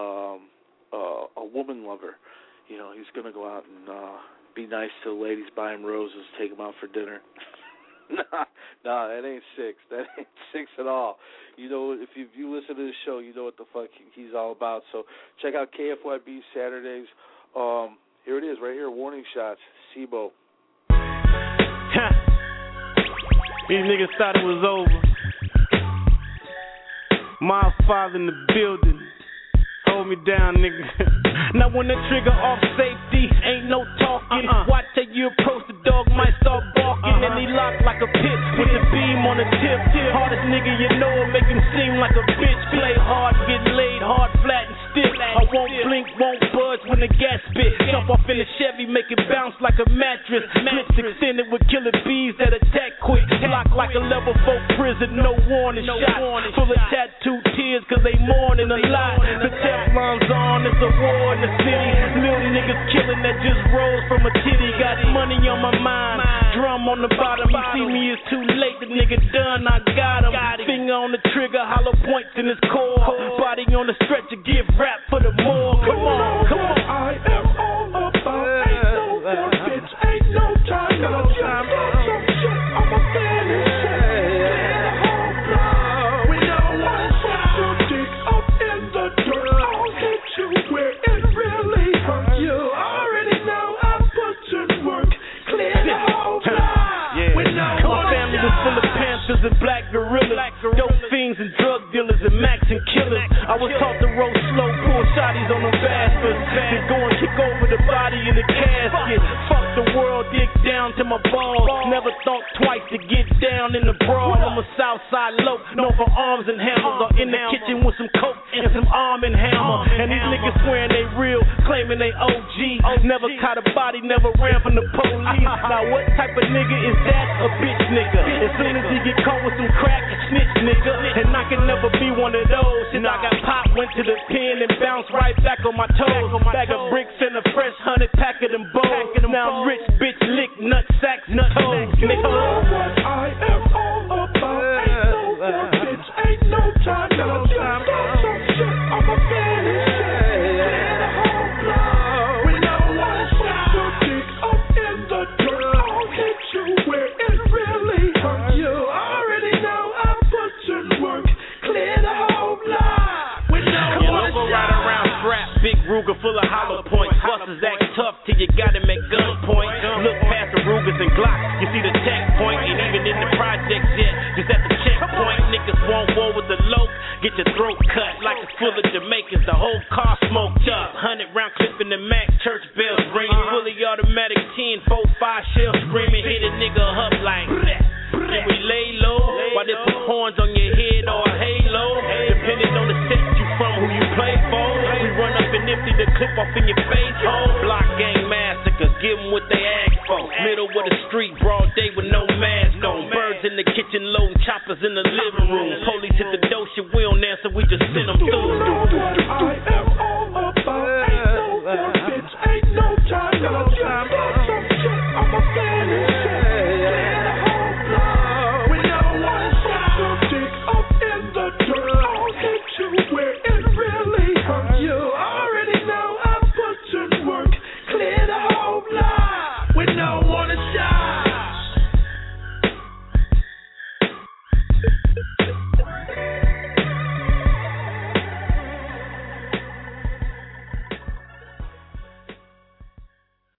a woman lover. You know, he's going to go out and be nice to the ladies, buy them roses, take them out for dinner. Nah, that ain't Six. That ain't Six at all. You know, if you listen to the show, you know what the fuck he's all about. So check out KFYB Saturdays. Here it is, right here, warning shots. SIBO. These niggas thought it was over. My father in the building. Hold me down, nigga. Now when the trigger off safety, ain't no talking. Watch how you approach the dog, might start barking. And he locked like a pitch with the beam on the tip. Hardest nigga you know, make him seem like a bitch. Play hard, get laid hard, flat and stiff. I won't blink, won't budge when the gas spit. Jump off in the Chevy, make it bounce like a mattress. Clips extended with killer bees that attack quick. Locked like a level 4 prison, no warning shot. Full of tattooed tears cause they mourning a lot. The Teflon's on, it's a war in the city. Little niggas killing that just rose from a titty. Got money on my mind, drum on the bottom. You see me, it's too late, the nigga done, I got him. Finger on the trigger, hollow points in his core. Body on the stretcher, give rap for the more. Come on, come on. I am all about, ain't no more bitch, ain't no time, no time. Some shit, I'm a fan and shit. We don't want to shut your dick up in the dirt. I'll hit you where it really hurt you. Already know I put in work, clear the whole block. We know my family was full of panthers and black gorillas, dope fiends and drug dealers and max and killers. I was taught to roll slow, pull shotties on them bastards, then go and kick over the body in the casket. Fuck the world, dig down to my balls. Never thought twice to get down in the brawl. I'm a Southside lope, known for arms and hammers. Or in the kitchen with some coke and some arm and hammer. And these niggas swearing they real, claiming they OG. Never caught a body, never ran from the police. Now what type of nigga is that? A bitch nigga. As soon as he get caught with some crack, snitch nigga. And I can never be one of those. Since I got popped, went to the pen and bounced right back on my toes. Bag of bricks and a fresh 100 pack of them bowls. Now I'm rich, bitch, lick, nut sacks, and toes. You know what I am all about. Ain't no more bitch, ain't no time, no time. Some shit, I'm a fan and shit. The whole block. We don't want to shut your dick up in the dirt. I'll hit you where it really hurt you. Already know I put in work, clear the whole block. We don't want to go right around strap, big Ruger full of hollow points. Busters act tough till you got him at gunpoint. Look past the Rugers and Glocks, you see the checkpoint. Ain't even in the projects yet, just at the checkpoint. Niggas want war with the loc, get your throat cut like it's full of Jamaicans. The whole car smoked up, 100 round clip in the Mac, church bells ringing. Fully automatic 10, 4-5 shells screaming. Hit a nigga up like and we lay low while they put horns on your head or a halo. Depending on the set you from, who you play for. We run up and empty the clip off in your face hole. Block gang massacre, give them what they ask for. Middle of the street, broad day with no mask on. Birds in the kitchen loading choppers in the living room. Police hit the door, shit we don't answer, we just send them through.